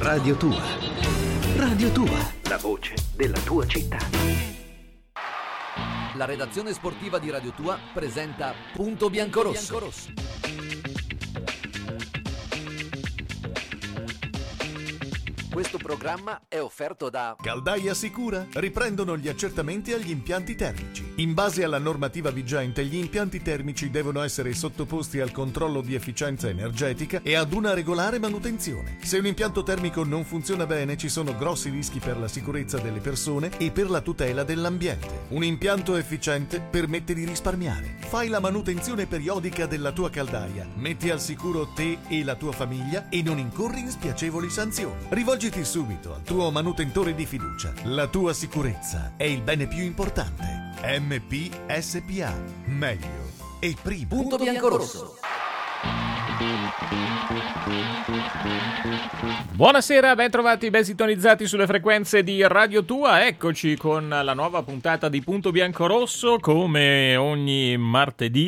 Radio Tua. Radio Tua, la voce della tua città. La redazione sportiva di Radio Tua presenta Punto Biancorosso. Questo programma è offerto da Caldaia Sicura. Riprendono gli accertamenti agli impianti termici. In base alla normativa vigente, gli impianti termici devono essere sottoposti al controllo di efficienza energetica e ad una regolare manutenzione. Se un impianto termico non funziona bene, ci sono grossi rischi per la sicurezza delle persone e per la tutela dell'ambiente. Un impianto efficiente permette di risparmiare. Fai la manutenzione periodica della tua caldaia, metti al sicuro te e la tua famiglia e non incorri in spiacevoli sanzioni. Rivolgiti subito al tuo manutentore di fiducia. La tua sicurezza è il bene più importante. MPSPA. Meglio e prima. Punto Biancorosso. Buonasera, ben trovati, ben sintonizzati sulle frequenze di Radio Tua. Eccoci con la nuova puntata di Punto Biancorosso. Come ogni martedì,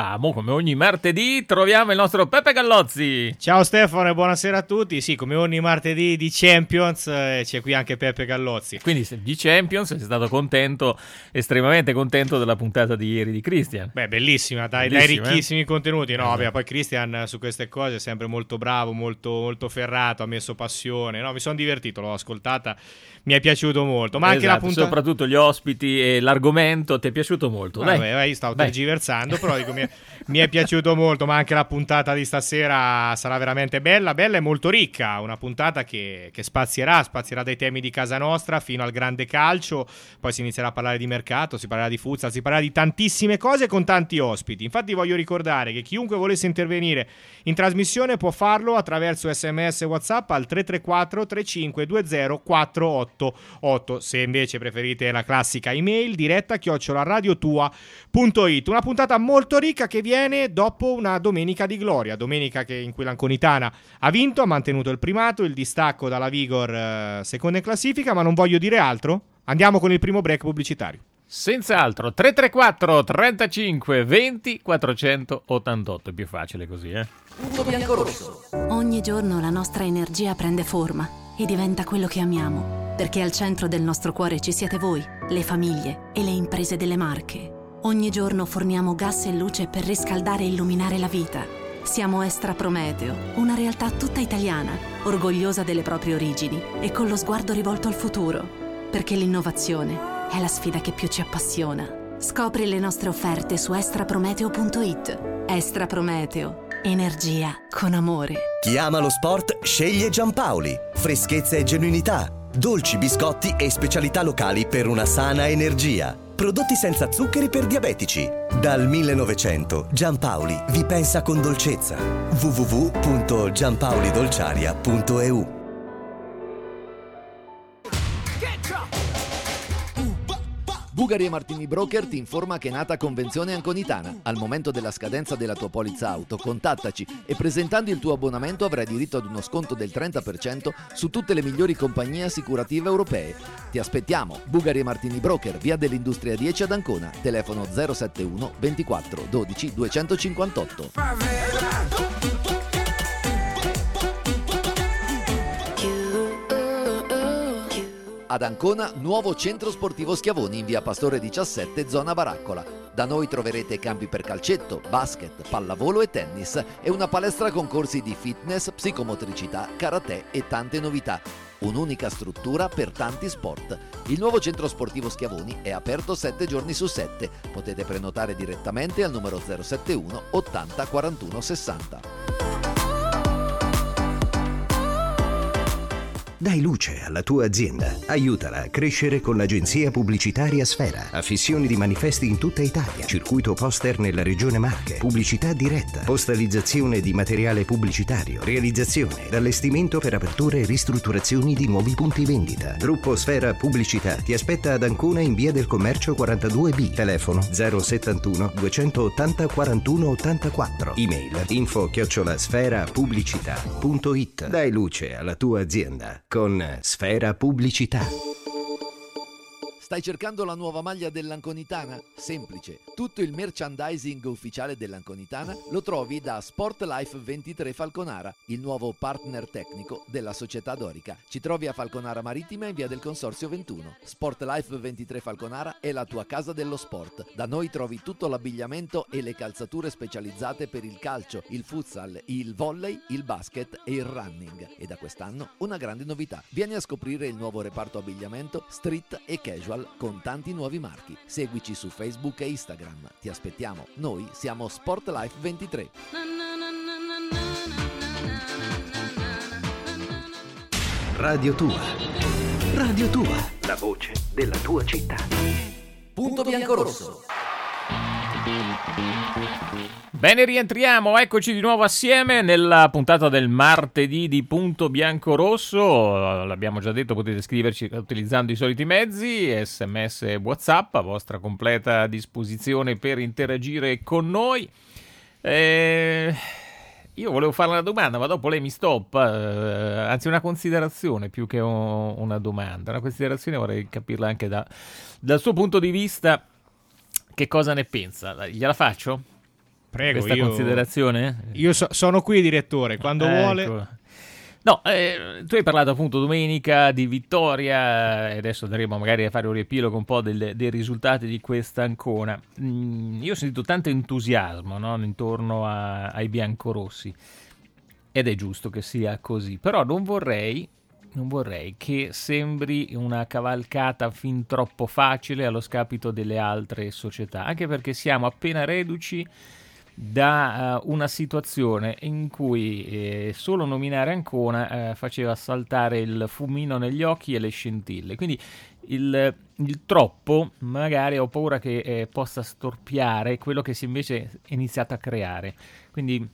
troviamo il nostro Peppe Gallozzi. Ciao Stefano e buonasera a tutti. Sì, come ogni martedì di Champions c'è qui anche Peppe Gallozzi. Quindi di Champions sei stato contento, estremamente contento della puntata di ieri di Christian. Beh, bellissima, dai ricchissimi contenuti. No, vabbè, poi Christian su queste cose è sempre molto bravo, molto ferrato, ha messo passione. No, mi sono divertito, l'ho ascoltata, mi è piaciuto molto. Ma anche la puntata, soprattutto gli ospiti e l'argomento ti è piaciuto molto. Io stavo tergiversando, però dico, mi è piaciuto molto. Ma anche la puntata di stasera sarà veramente bella e molto ricca. Una puntata che spazierà dai temi di casa nostra fino al grande calcio. Poi si inizierà a parlare di mercato, si parlerà di futsal, si parlerà di tantissime cose con tanti ospiti. Infatti voglio ricordare che chiunque volesse intervenire in trasmissione può farlo attraverso SMS e WhatsApp al 334 3520 488. Se invece preferite la classica email, diretta @radiotua.it. Una puntata molto ricca che viene dopo una domenica di gloria, domenica in cui l'Anconitana ha vinto, ha mantenuto il primato, il distacco dalla Vigor seconda in classifica. Ma non voglio dire altro, andiamo con il primo break pubblicitario. Senz'altro, 334 35 20 488, è più facile così, Punto Biancorosso. Ogni giorno la nostra energia prende forma e diventa quello che amiamo, perché al centro del nostro cuore ci siete voi, le famiglie e le imprese delle Marche. Ogni giorno forniamo gas e luce per riscaldare e illuminare la vita. Siamo Estra Prometeo, una realtà tutta italiana, orgogliosa delle proprie origini e con lo sguardo rivolto al futuro, perché l'innovazione è la sfida che più ci appassiona. Scopri le nostre offerte su estraprometeo.it. Estra Prometeo, energia con amore. Chi ama lo sport sceglie Giampaoli. Freschezza e genuinità, dolci, biscotti e specialità locali per una sana energia. Prodotti senza zuccheri per diabetici. Dal 1900 Giampaoli vi pensa con dolcezza. www.giampaolidolciaria.eu. Bugari e Martini Broker ti informa che è nata Convenzione Anconitana. Al momento della scadenza della tua polizza auto, contattaci e presentando il tuo abbonamento avrai diritto ad uno sconto del 30% su tutte le migliori compagnie assicurative europee. Ti aspettiamo, Bugari e Martini Broker, via dell'Industria 10 ad Ancona, telefono 071 24 12 258. Ad Ancona, nuovo centro sportivo Schiavoni in via Pastore 17, zona Baraccola. Da noi troverete campi per calcetto, basket, pallavolo e tennis e una palestra con corsi di fitness, psicomotricità, karate e tante novità. Un'unica struttura per tanti sport. Il nuovo centro sportivo Schiavoni è aperto 7 giorni su 7. Potete prenotare direttamente al numero 071 80 41 60. Dai luce alla tua azienda. Aiutala a crescere con l'agenzia pubblicitaria Sfera. Affissioni di manifesti in tutta Italia. Circuito poster nella regione Marche. Pubblicità diretta. Postalizzazione di materiale pubblicitario. Realizzazione. Allestimento per aperture e ristrutturazioni di nuovi punti vendita. Gruppo Sfera Pubblicità ti aspetta ad Ancona in via del Commercio 42B. Telefono 071 280 41 84. Email info@sferapubblicità.it. Dai luce alla tua azienda con Sfera Pubblicità. Stai cercando la nuova maglia dell'Anconitana? Semplice. Tutto il merchandising ufficiale dell'Anconitana lo trovi da Sportlife 23 Falconara, il nuovo partner tecnico della società dorica. Ci trovi a Falconara Marittima in via del Consorzio 21. Sportlife 23 Falconara è la tua casa dello sport. Da noi trovi tutto l'abbigliamento e le calzature specializzate per il calcio, il futsal, il volley, il basket e il running. E da quest'anno una grande novità. Vieni a scoprire il nuovo reparto abbigliamento street e casual con tanti nuovi marchi. Seguici su Facebook e Instagram. Ti aspettiamo. Noi siamo Sportlife 23. Radio Tua. Radio Tua. La voce della tua città. Punto biancorosso. Bene, rientriamo, eccoci di nuovo assieme nella puntata del martedì di Punto Biancorosso. L'abbiamo già detto, potete scriverci utilizzando i soliti mezzi, SMS e WhatsApp a vostra completa disposizione per interagire con noi. Io volevo fare una domanda, ma dopo lei mi stoppa, anzi una considerazione più che una domanda. Una considerazione, vorrei capirla anche dal suo punto di vista. Che cosa ne pensa? Gliela faccio? Prego, questa considerazione? Io sono qui, direttore, quando vuole. No, tu hai parlato appunto domenica di vittoria e adesso andremo magari a fare un riepilogo un po' dei risultati di questa Ancona. Io ho sentito tanto entusiasmo, no, intorno ai biancorossi ed è giusto che sia così, però non vorrei che sembri una cavalcata fin troppo facile allo scapito delle altre società, anche perché siamo appena reduci da una situazione in cui solo nominare Ancona faceva saltare il fumino negli occhi e le scintille, quindi il troppo magari ho paura che possa storpiare quello che si invece è iniziato a creare, quindi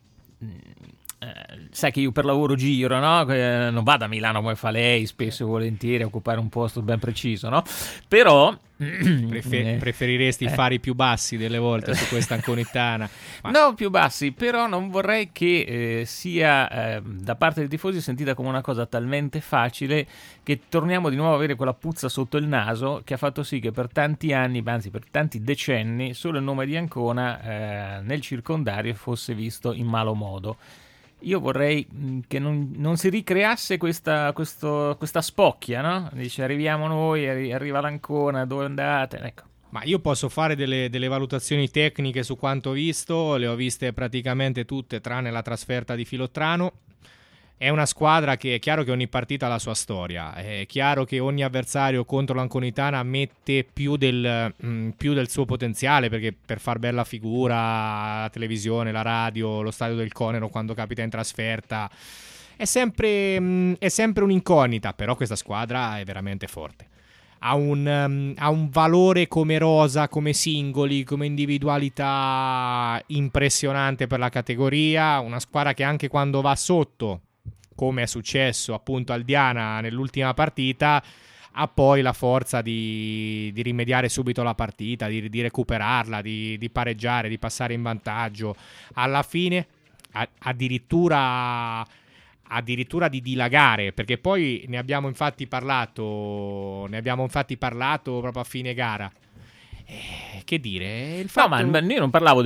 sai che io per lavoro giro, no? Non vado a Milano come fa lei spesso e volentieri a occupare un posto ben preciso, no? Però preferiresti fari più bassi delle volte su questa Anconitana? No, più bassi, però non vorrei che sia da parte dei tifosi sentita come una cosa talmente facile che torniamo di nuovo a avere quella puzza sotto il naso che ha fatto sì che per tanti anni, anzi per tanti decenni, solo il nome di Ancona nel circondario fosse visto in malo modo. Io vorrei che non si ricreasse questa spocchia, no? Dice arriviamo noi, arriva l'Ancona, dove andate? Ecco. Ma io posso fare delle valutazioni tecniche su quanto visto, le ho viste praticamente tutte tranne la trasferta di Filottrano. È una squadra che è chiaro che ogni partita ha la sua storia, è chiaro che ogni avversario contro l'Anconitana mette più del suo potenziale, perché per far bella figura la televisione, la radio, lo stadio del Conero quando capita in trasferta è sempre un'incognita, però questa squadra è veramente forte. Ha un valore come rosa, come singoli, come individualità impressionante per la categoria, una squadra che anche quando va sotto, come è successo appunto al Diana nell'ultima partita, ha poi la forza di rimediare subito la partita, di recuperarla, di pareggiare, di passare in vantaggio. Alla fine addirittura di dilagare, perché poi ne abbiamo infatti parlato proprio a fine gara. Che dire, il fatto... No, ma io non parlavo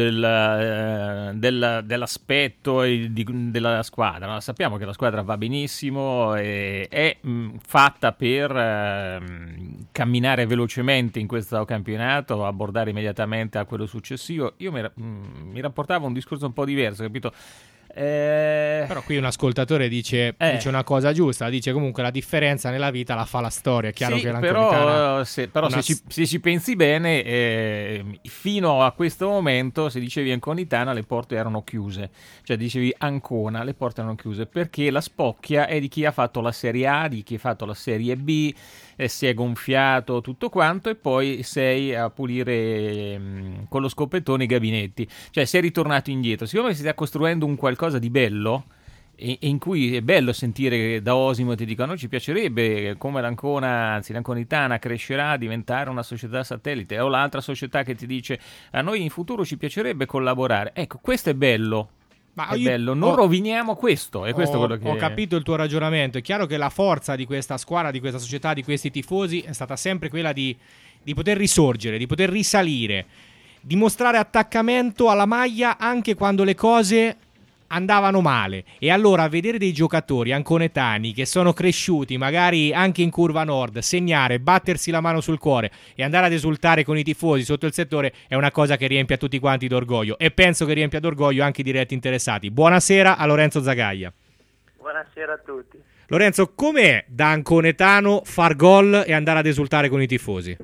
dell'aspetto della squadra, no? Sappiamo che la squadra va benissimo, è fatta per camminare velocemente in questo campionato, abbordare immediatamente a quello successivo. Io mi rapportavo a un discorso un po' diverso, capito? Però qui un ascoltatore dice una cosa giusta, dice comunque la differenza nella vita la fa la storia. È chiaro, sì, che però se ci pensi bene, fino a questo momento se dicevi Anconitana le porte erano chiuse, cioè dicevi Ancona le porte erano chiuse, perché la spocchia è di chi ha fatto la Serie A, di chi ha fatto la Serie B, si è gonfiato tutto quanto e poi sei a pulire con lo scopettone i gabinetti, cioè sei ritornato indietro. Siccome si sta costruendo un qualcosa di bello e in cui è bello sentire che da Osimo ti dicono ci piacerebbe come l'Ancona, anzi l'Anconitana crescerà a diventare una società satellite, o l'altra società che ti dice a noi in futuro ci piacerebbe collaborare. Ecco, questo è bello, Ma è bello, non roviniamo questo, è questo quello che... Ho capito il tuo ragionamento. È chiaro che la forza di questa squadra, di questa società, di questi tifosi è stata sempre quella di poter risorgere, di poter risalire, di mostrare attaccamento alla maglia anche quando le cose andavano male. E allora vedere dei giocatori anconetani che sono cresciuti magari anche in curva nord, segnare, battersi la mano sul cuore e andare ad esultare con i tifosi sotto il settore è una cosa che riempie a tutti quanti d'orgoglio, e penso che riempia d'orgoglio anche i diretti interessati. Buonasera a Lorenzo Zagaglia. Buonasera a tutti. Lorenzo, com'è da anconetano far gol e andare ad esultare con i tifosi?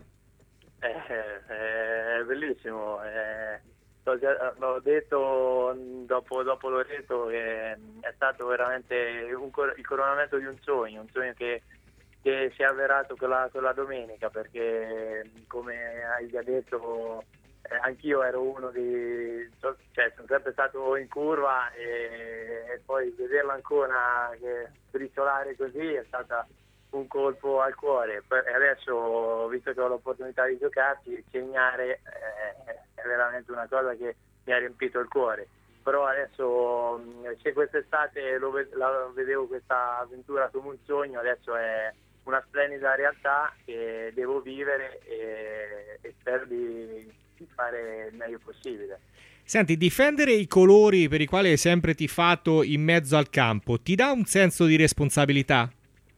È bellissimo. L'ho detto dopo Loreto che è stato veramente il coronamento di un sogno che si è avverato quella domenica, perché come hai già detto anch'io ero uno sono sempre stato in curva e poi vederla ancora che briciolare così è stata un colpo al cuore. E adesso, visto che ho l'opportunità di giocarci, segnare è veramente una cosa che mi ha riempito il cuore. Però adesso, se quest'estate la vedevo questa avventura come un sogno, adesso è una splendida realtà che devo vivere e spero di fare il meglio possibile. Senti, difendere i colori per i quali hai sempre tifato in mezzo al campo ti dà un senso di responsabilità?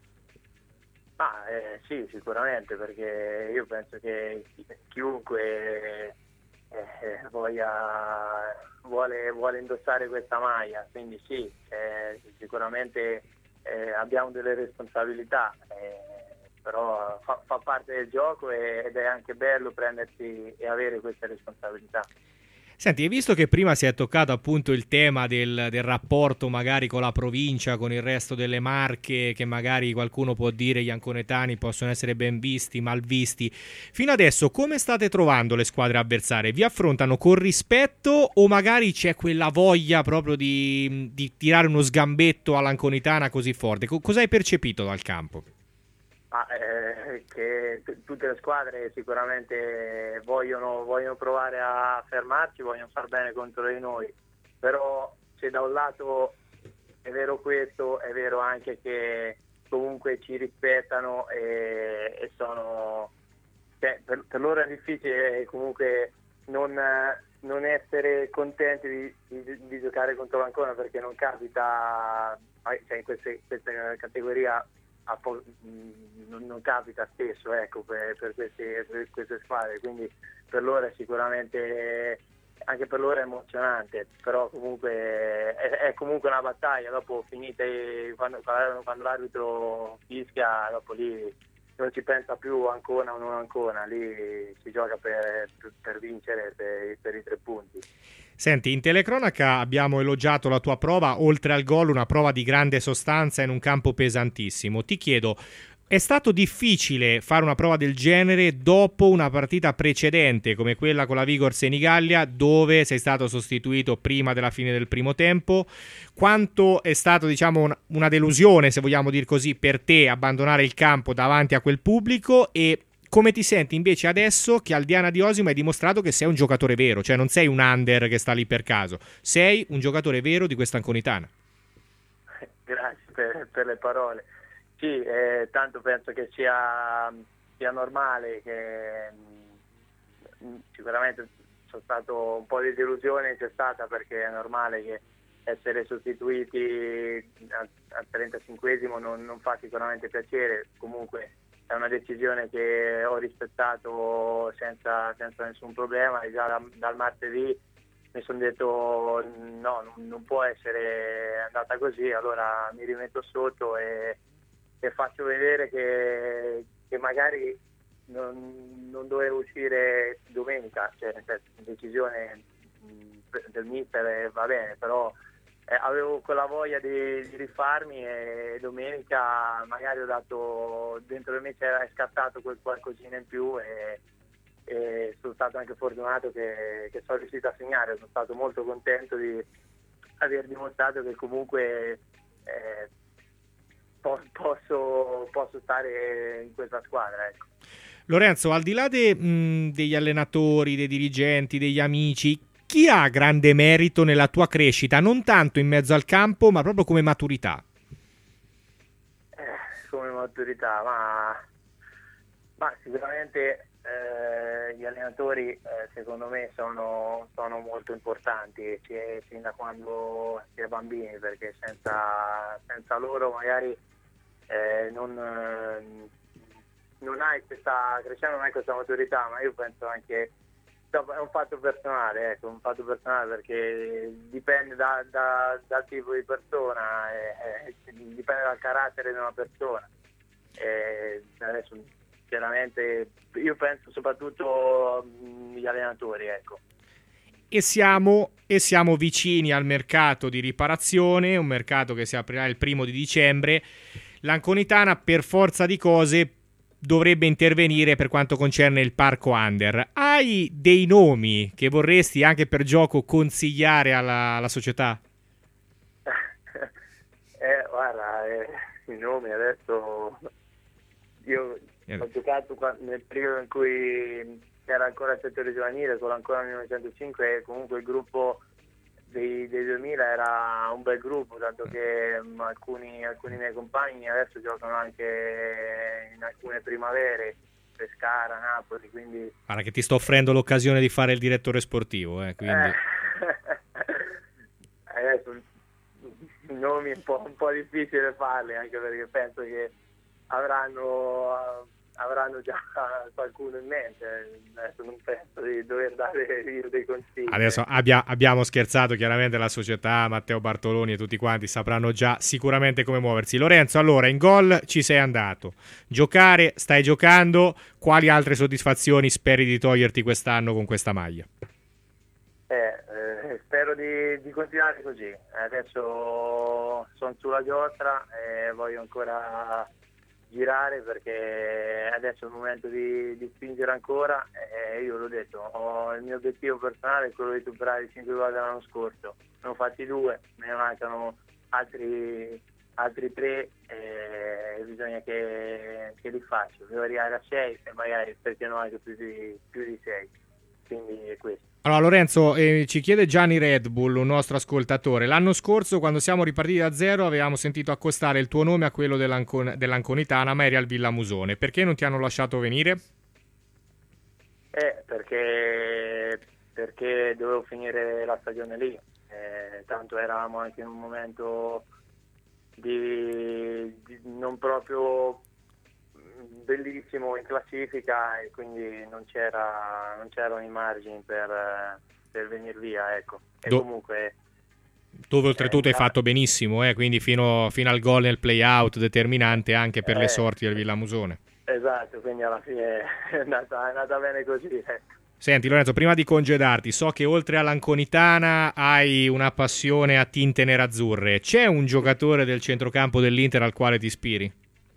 Sì, sicuramente, perché io penso che chiunque vuole indossare questa maglia, quindi sì, sicuramente abbiamo delle responsabilità, però fa parte del gioco ed è anche bello prendersi e avere queste responsabilità. Senti, hai visto che prima si è toccato appunto il tema del rapporto magari con la provincia, con il resto delle Marche, che magari qualcuno può dire gli anconetani possono essere ben visti, mal visti. Fino adesso come state trovando le squadre avversarie? Vi affrontano con rispetto o magari c'è quella voglia proprio di tirare uno sgambetto all'anconetana così forte? Cosa hai percepito dal campo? Che tutte le squadre sicuramente vogliono provare a fermarci, vogliono far bene contro di noi, però se da un lato è vero questo, è vero anche che comunque ci rispettano e sono, per loro è difficile comunque non essere contenti di giocare contro l'Ancona, perché non capita, in questa categoria non capita spesso, ecco, per queste squadre, quindi per loro è sicuramente, anche per loro è emozionante, però comunque è comunque una battaglia. Dopo finite, quando l'arbitro fischia, dopo lì non si pensa più Ancona o non Ancona, lì si gioca per vincere per i 3 punti. Senti, in telecronaca abbiamo elogiato la tua prova, oltre al gol, una prova di grande sostanza in un campo pesantissimo. Ti chiedo, è stato difficile fare una prova del genere dopo una partita precedente come quella con la Vigor Senigallia, dove sei stato sostituito prima della fine del primo tempo? Quanto è stato, diciamo, una delusione, se vogliamo dir così, per te abbandonare il campo davanti a quel pubblico, e come ti senti invece adesso che al Diana di Osimo hai dimostrato che sei un giocatore vero, cioè non sei un under che sta lì per caso, sei un giocatore vero di questa Anconitana? Grazie per le parole. Sì, tanto penso che sia normale, che sicuramente c'è stato un po' di delusione, c'è stata, perché è normale che essere sostituiti al 35esimo non fa sicuramente piacere. Comunque è una decisione che ho rispettato senza nessun problema, e già dal martedì mi sono detto no, non può essere andata così, allora mi rimetto sotto e faccio vedere che magari non dovevo uscire domenica, cioè decisione del mister va bene, però avevo quella voglia di rifarmi, e domenica magari ho dato dentro di me, è scattato quel qualcosina in più e sono stato anche fortunato che sono riuscito a segnare. Sono stato molto contento di aver dimostrato che comunque posso stare in questa squadra, ecco. Lorenzo, al di là degli allenatori, dei dirigenti, degli amici, chi ha grande merito nella tua crescita, non tanto in mezzo al campo, ma proprio come maturità? Come maturità, ma sicuramente gli allenatori secondo me sono molto importanti sin da quando si è bambini, perché senza loro magari non hai questa crescendo, non hai questa maturità. Ma io penso anche è un fatto personale, perché dipende dal tipo di persona, dipende dal carattere di una persona. Adesso chiaramente io penso soprattutto agli allenatori, ecco. E siamo vicini al mercato di riparazione, un mercato che si aprirà il 1° di dicembre. L'Anconitana, per forza di cose, dovrebbe intervenire per quanto concerne il parco under. Hai dei nomi che vorresti anche per gioco consigliare alla società? Guarda, i nomi adesso io ho giocato nel periodo in cui era ancora il settore giovanile, con ancora 1905, e comunque il gruppo dei 2000 era un bel gruppo, tanto che alcuni miei compagni adesso giocano anche in alcune primavere, Pescara, Napoli, quindi... Guarda che ti sto offrendo l'occasione di fare il direttore sportivo, quindi... Adesso i nomi è un po' difficile farli, anche perché penso che avranno già qualcuno in mente. Adesso non penso di dover dare io dei consigli. Adesso abbiamo scherzato, chiaramente la società, Matteo Bartoloni e tutti quanti sapranno già sicuramente come muoversi. Lorenzo, allora in gol ci sei andato, giocare stai giocando, quali altre soddisfazioni speri di toglierti quest'anno con questa maglia? Spero di continuare così. Adesso sono sulla giostra e voglio ancora girare, perché adesso è il momento di spingere ancora. Io l'ho detto, il mio obiettivo personale è quello di superare i 5 gol dell'anno scorso. Ne ho fatti 2, me ne mancano altri 3, e bisogna che li faccio. Devo arrivare a 6 e magari, perché no, anche più di 6. Quindi è questo. Allora Lorenzo, ci chiede Gianni Red Bull, un nostro ascoltatore: l'anno scorso, quando siamo ripartiti da zero, avevamo sentito accostare il tuo nome a quello dell'Anconitana, ma eri al Villamusone. Perché non ti hanno lasciato venire? Perché dovevo finire la stagione lì, tanto eravamo anche in un momento di non proprio bellissimo in classifica, e quindi non c'erano i margini per venire via, ecco. E comunque dove oltretutto hai fatto benissimo, quindi fino al gol nel play-out determinante anche per le sorti del Villamusone. Esatto, quindi alla fine è andata bene così, ecco. Senti Lorenzo, prima di congedarti, so che oltre all'Anconitana hai una passione a tinte nerazzurre. C'è un giocatore del centrocampo dell'Inter al quale ti ispiri?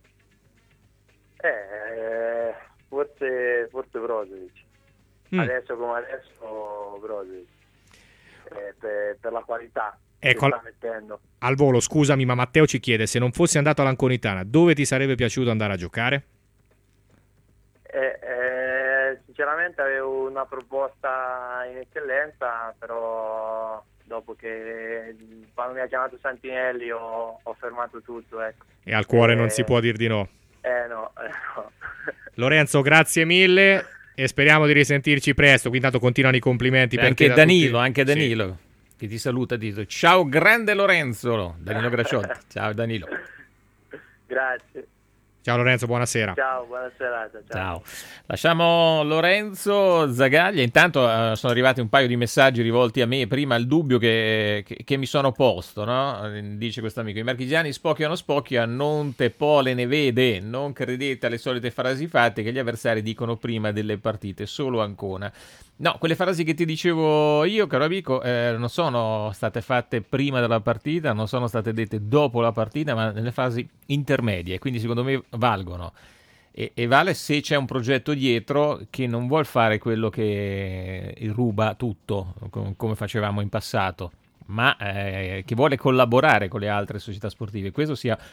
Forse Brozovic. Adesso come adesso Brozovic, per la qualità che sta mettendo. Al volo, scusami, ma Matteo ci chiede: se non fossi andato all'Anconitana, dove ti sarebbe piaciuto andare a giocare? Sinceramente avevo una proposta in eccellenza, però dopo che quando mi ha chiamato Santinelli ho fermato tutto, ecco. E al cuore non si può dir di no. No. Lorenzo, grazie mille e speriamo di risentirci presto. Qui intanto continuano i complimenti. Anche Danilo, che ti saluta, dice: ciao grande Lorenzo, Danilo Graciotti. Ciao Danilo. Grazie. Ciao Lorenzo, buonasera. Ciao, buona serata. Ciao. Lasciamo Lorenzo Zagaglia. Intanto sono arrivati un paio di messaggi rivolti a me. Prima il dubbio che mi sono posto, no? Dice questo amico: i marchigiani spocchia, non te pole ne vede, non credete alle solite frasi fatte che gli avversari dicono prima delle partite, solo Ancona. No, quelle frasi che ti dicevo io, caro amico, non sono state fatte prima della partita, non sono state dette dopo la partita, ma nelle fasi intermedie, quindi secondo me valgono. E vale se c'è un progetto dietro che non vuol fare quello che ruba tutto, come facevamo in passato, ma che vuole collaborare con le altre società sportive. Questo sia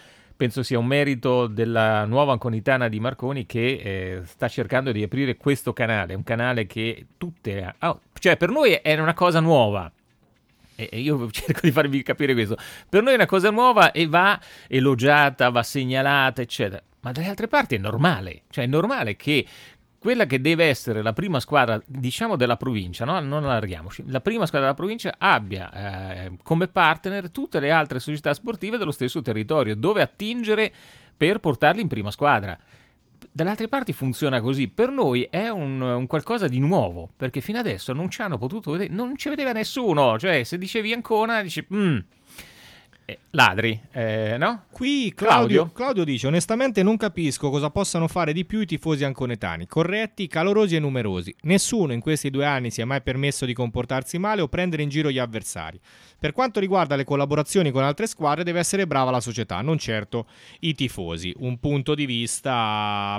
penso sia un merito della nuova Anconitana di Marconi, che sta cercando di aprire questo canale, un canale che cioè per noi è una cosa nuova. E io cerco di farvi capire questo. Per noi è una cosa nuova e va elogiata, va segnalata, eccetera. Ma dalle altre parti è normale. Cioè è normale che quella che deve essere la prima squadra, diciamo, della provincia, no? Non allarghiamoci, la prima squadra della provincia abbia come partner tutte le altre società sportive dello stesso territorio, dove attingere per portarli in prima squadra. Dalle altre parti funziona così. Per noi è un qualcosa di nuovo, perché fino adesso non ci hanno potuto vedere, non ci vedeva nessuno. Cioè, se dicevi Ancona, dici ladri, no? Qui Claudio dice: onestamente non capisco cosa possano fare di più i tifosi anconetani, corretti, calorosi e numerosi. Nessuno in questi 2 anni si è mai permesso di comportarsi male o prendere in giro gli avversari. Per quanto riguarda le collaborazioni con altre squadre, deve essere brava la società, non certo i tifosi. Un punto di vista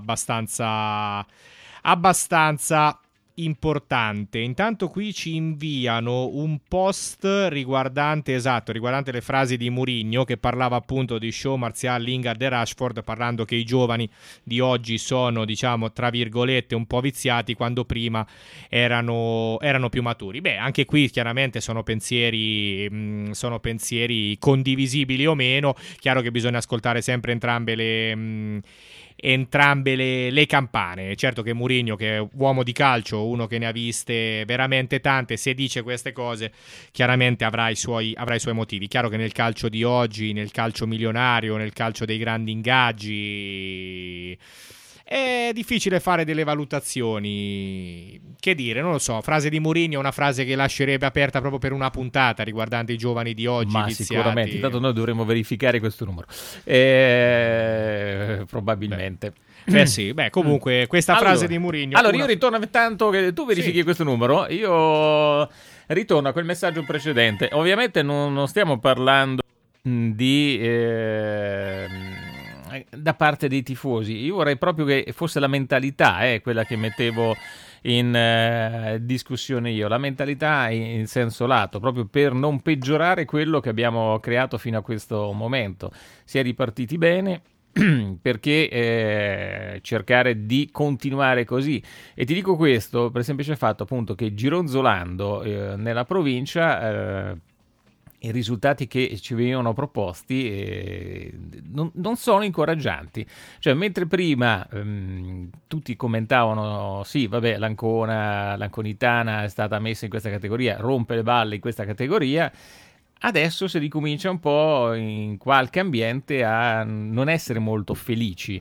abbastanza importante. Intanto qui ci inviano un post riguardante le frasi di Mourinho, che parlava appunto di Shaw, Martial, Lingard e Rashford, parlando che i giovani di oggi sono, diciamo, tra virgolette, un po' viziati, quando prima erano più maturi. Beh, anche qui chiaramente sono pensieri condivisibili o meno. Chiaro che bisogna ascoltare sempre entrambe le campane. Certo che Mourinho, che è uomo di calcio, uno che ne ha viste veramente tante, se dice queste cose chiaramente avrà i suoi motivi. Chiaro che nel calcio di oggi, nel calcio milionario, nel calcio dei grandi ingaggi, è difficile fare delle valutazioni. Che dire, non lo so. Frase di Mourinho è una frase che lascerebbe aperta proprio per una puntata riguardante i giovani di oggi. Ma viziati. Sicuramente, intanto noi dovremmo verificare questo numero. Probabilmente. Comunque questa frase di Mourinho. Allora io ritorno, tanto che tu verifichi questo numero, io ritorno a quel messaggio precedente. Ovviamente non stiamo parlando di da parte dei tifosi. Io vorrei proprio che fosse la mentalità quella che mettevo in discussione io, la mentalità in senso lato, proprio per non peggiorare quello che abbiamo creato fino a questo momento. Si è ripartiti bene, perché cercare di continuare così. E ti dico questo per il semplice fatto appunto che gironzolando nella provincia i risultati che ci venivano proposti non sono incoraggianti. Cioè, mentre prima tutti commentavano sì, vabbè, l'Anconitana è stata messa in questa categoria, rompe le balle in questa categoria, adesso si ricomincia un po' in qualche ambiente a non essere molto felici.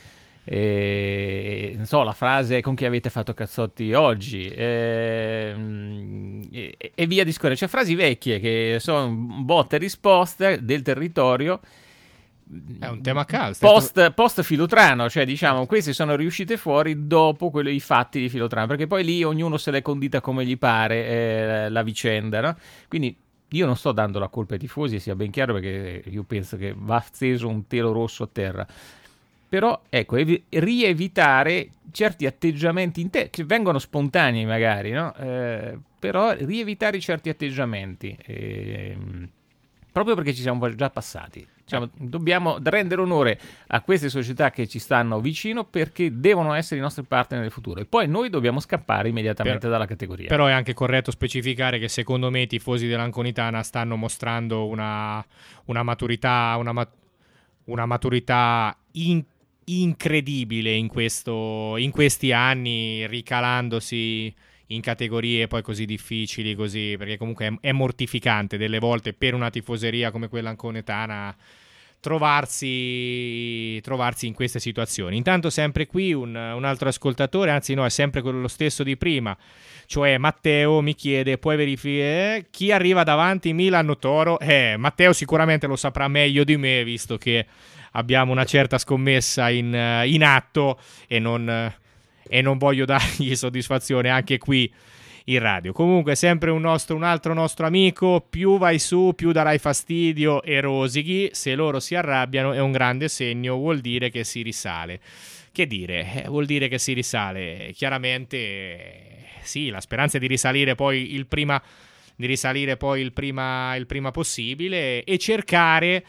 Non so, la frase con chi avete fatto cazzotti oggi e via discorrendo, cioè frasi vecchie che sono botta e risposta del territorio. È un tema caldo post Filotrano, cioè diciamo queste sono riuscite fuori dopo i fatti di Filotrano, perché poi lì ognuno se l'è condita come gli pare la vicenda, no? Quindi io non sto dando la colpa ai tifosi, sia ben chiaro, perché io penso che va steso un telo rosso a terra. Però, ecco, rievitare certi atteggiamenti che vengono spontanei magari, no? Però rievitare certi atteggiamenti, proprio perché ci siamo già passati. Diciamo, dobbiamo rendere onore a queste società che ci stanno vicino, perché devono essere i nostri partner nel futuro. E poi noi dobbiamo scappare immediatamente dalla categoria. Però è anche corretto specificare che secondo me i tifosi dell'Anconitana stanno mostrando una maturità, una maturità incredibile in questi anni, ricalandosi in categorie poi così difficili, così, perché comunque è mortificante delle volte per una tifoseria come quella anconetana trovarsi in queste situazioni. Intanto sempre qui un altro ascoltatore, anzi no, è sempre quello stesso di prima, cioè Matteo, mi chiede: puoi verificare chi arriva davanti, Milan o Toro? Matteo sicuramente lo saprà meglio di me, visto che abbiamo una certa scommessa in atto e non voglio dargli soddisfazione anche qui in radio. Comunque sempre un altro nostro amico: più vai su più darai fastidio e rosichi, se loro si arrabbiano è un grande segno, vuol dire che si risale. Che dire? Vuol dire che si risale, chiaramente sì, la speranza è di risalire poi il prima possibile e cercare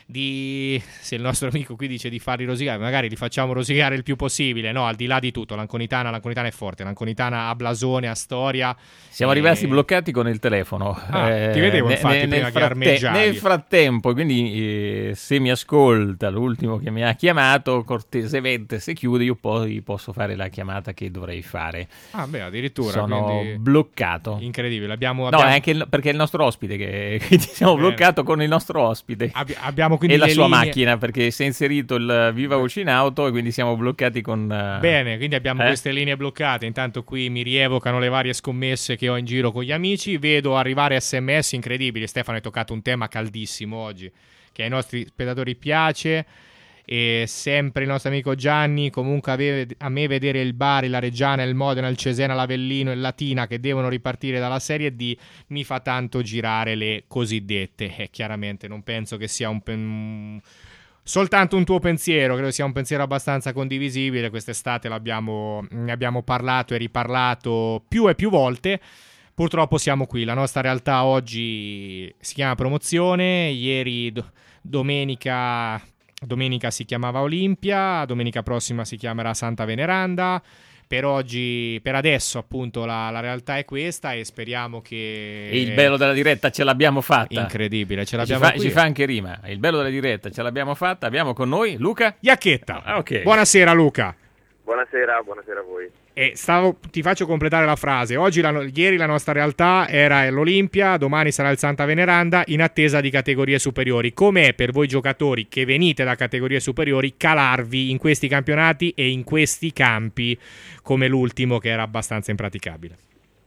se il nostro amico qui dice di farli rosicare, magari li facciamo rosicare il più possibile, no? Al di là di tutto, l'Anconitana è forte, l'Anconitana ha blasone, ha storia. Siamo rimasti bloccati con il telefono. Ti vedevo infatti prima che armeggiavi. Nel frattempo, quindi se mi ascolta l'ultimo che mi ha chiamato, cortesemente se chiude io poi posso fare la chiamata che dovrei fare. Ah beh, addirittura. Sono bloccato. Incredibile. No, è anche perché è il nostro ospite che ci siamo bloccato con il nostro ospite. Abbiamo quindi e la sua linee... macchina, perché si è inserito il Viva Voce in auto e quindi siamo bloccati con... Bene, quindi abbiamo queste linee bloccate. Intanto qui mi rievocano le varie scommesse che ho in giro con gli amici. Vedo arrivare SMS incredibili. Stefano, hai toccato un tema caldissimo oggi, che ai nostri spettatori piace. E sempre il nostro amico Gianni, comunque a me vedere il Bari, la Reggiana, il Modena, il Cesena, l'Avellino e il Latina che devono ripartire dalla Serie D mi fa tanto girare le cosiddette, e chiaramente non penso che sia soltanto un tuo pensiero, credo sia un pensiero abbastanza condivisibile. Quest'estate ne abbiamo parlato e riparlato più e più volte. Purtroppo siamo qui, la nostra realtà oggi si chiama Promozione, ieri domenica si chiamava Olimpia, domenica prossima si chiamerà Santa Veneranda. Per oggi, per adesso appunto la realtà è questa e speriamo che... E il bello della diretta ce l'abbiamo fatta. Incredibile, ce l'abbiamo qui. Ci fa anche rima. Il bello della diretta ce l'abbiamo fatta. Abbiamo con noi Luca Iacchetta. Okay. Buonasera Luca. Buonasera a voi. E ti faccio completare la frase. Ieri la nostra realtà era l'Olimpia, domani sarà il Santa Veneranda in attesa di categorie superiori. Com'è per voi giocatori che venite da categorie superiori calarvi in questi campionati e in questi campi come l'ultimo che era abbastanza impraticabile?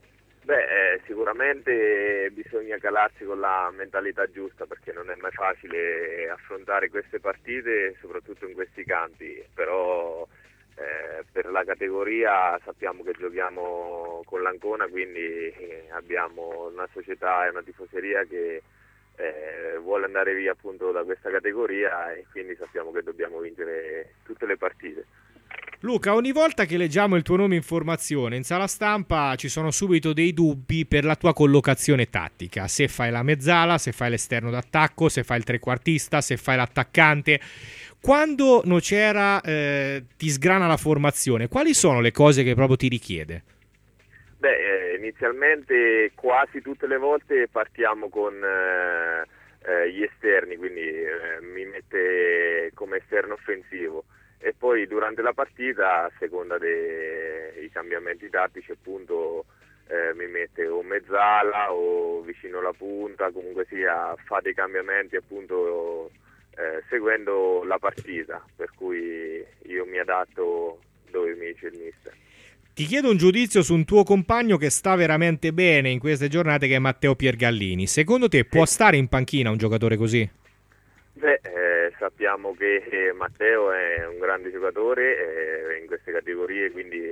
Sicuramente bisogna calarsi con la mentalità giusta, perché non è mai facile affrontare queste partite, soprattutto in questi campi, però per la categoria sappiamo che giochiamo con l'Ancona, quindi abbiamo una società e una tifoseria che vuole andare via appunto da questa categoria, e quindi sappiamo che dobbiamo vincere tutte le partite. Luca, ogni volta che leggiamo il tuo nome in formazione in sala stampa ci sono subito dei dubbi per la tua collocazione tattica, se fai la mezzala, se fai l'esterno d'attacco, se fai il trequartista, se fai l'attaccante. Quando Nocera ti sgrana la formazione, quali sono le cose che proprio ti richiede? Inizialmente quasi tutte le volte partiamo con gli esterni, quindi mi mette come esterno offensivo, e poi durante la partita, a seconda dei cambiamenti tattici appunto, mi mette o mezzala o vicino alla punta, comunque sia, fa dei cambiamenti appunto seguendo la partita, per cui io mi adatto dove mi dice il mister. Ti chiedo un giudizio su un tuo compagno che sta veramente bene in queste giornate, che è Matteo Piergallini. Secondo te può stare in panchina un giocatore così? Sappiamo che Matteo è un grande giocatore in queste categorie, quindi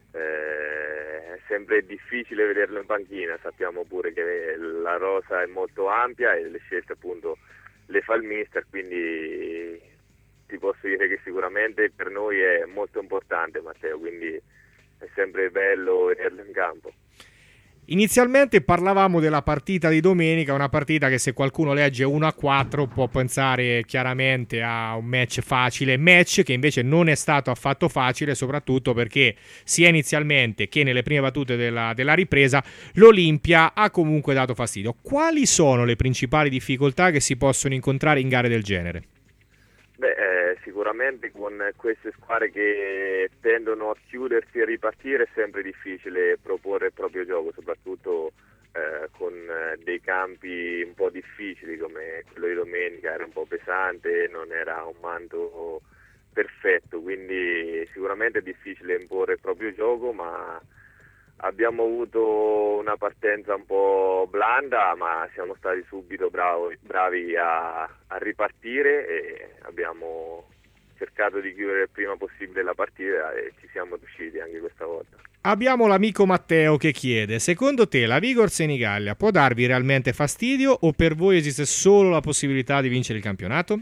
è sempre difficile vederlo in panchina. Sappiamo pure che la rosa è molto ampia e le scelte appunto le fa il mister, quindi ti posso dire che sicuramente per noi è molto importante Matteo, quindi è sempre bello vederlo in campo. Inizialmente parlavamo della partita di domenica, una partita che se qualcuno legge 1-4 può pensare chiaramente a un match facile, match che invece non è stato affatto facile, soprattutto perché sia inizialmente che nelle prime battute della ripresa l'Olimpia ha comunque dato fastidio. Quali sono le principali difficoltà che si possono incontrare in gare del genere? Sicuramente con queste squadre che tendono a chiudersi e ripartire è sempre difficile proporre il proprio gioco, soprattutto con dei campi un po' difficili come quello di domenica. Era un po' pesante, non era un manto perfetto, quindi sicuramente è difficile imporre il proprio gioco, ma abbiamo avuto una partenza un po' blanda, ma siamo stati subito bravi a ripartire e abbiamo cercato di chiudere il prima possibile la partita e ci siamo riusciti anche questa volta. Abbiamo l'amico Matteo che chiede: secondo te la Vigor Senigallia può darvi realmente fastidio o per voi esiste solo la possibilità di vincere il campionato?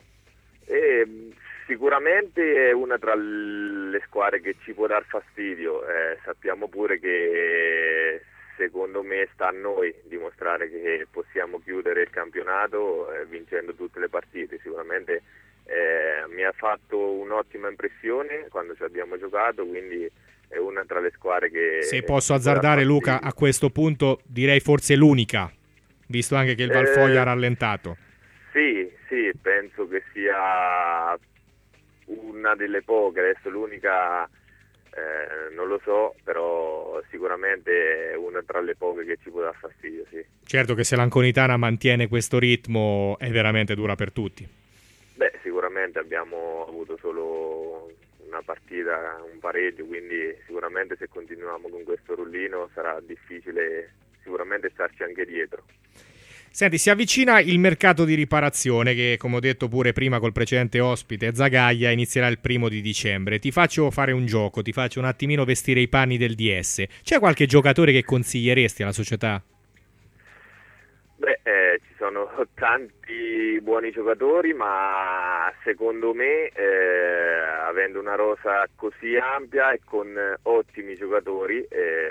Sicuramente è una tra le squadre che ci può dar fastidio. Sappiamo pure che secondo me sta a noi dimostrare che possiamo chiudere il campionato vincendo tutte le partite. Sicuramente mi ha fatto un'ottima impressione quando ci abbiamo giocato, quindi è una tra le squadre che... Se posso azzardare, Luca, a questo punto direi forse l'unica, visto anche che il Valfoglia ha rallentato. Sì, penso che sia una delle poche, adesso l'unica non lo so, però sicuramente è una tra le poche che ci può dar fastidio, sì. Certo che se l'Anconitana mantiene questo ritmo è veramente dura per tutti. Beh, sicuramente abbiamo avuto solo una partita, un pareggio, quindi sicuramente se continuiamo con questo rullino sarà difficile sicuramente starci anche dietro. Senti, si avvicina il mercato di riparazione che, come ho detto pure prima col precedente ospite, Zagaglia, inizierà il 1° di dicembre. Ti faccio fare un gioco, ti faccio un attimino vestire i panni del DS. C'è qualche giocatore che consiglieresti alla società? Beh, ci sono tanti buoni giocatori, ma secondo me, avendo una rosa così ampia e con ottimi giocatori,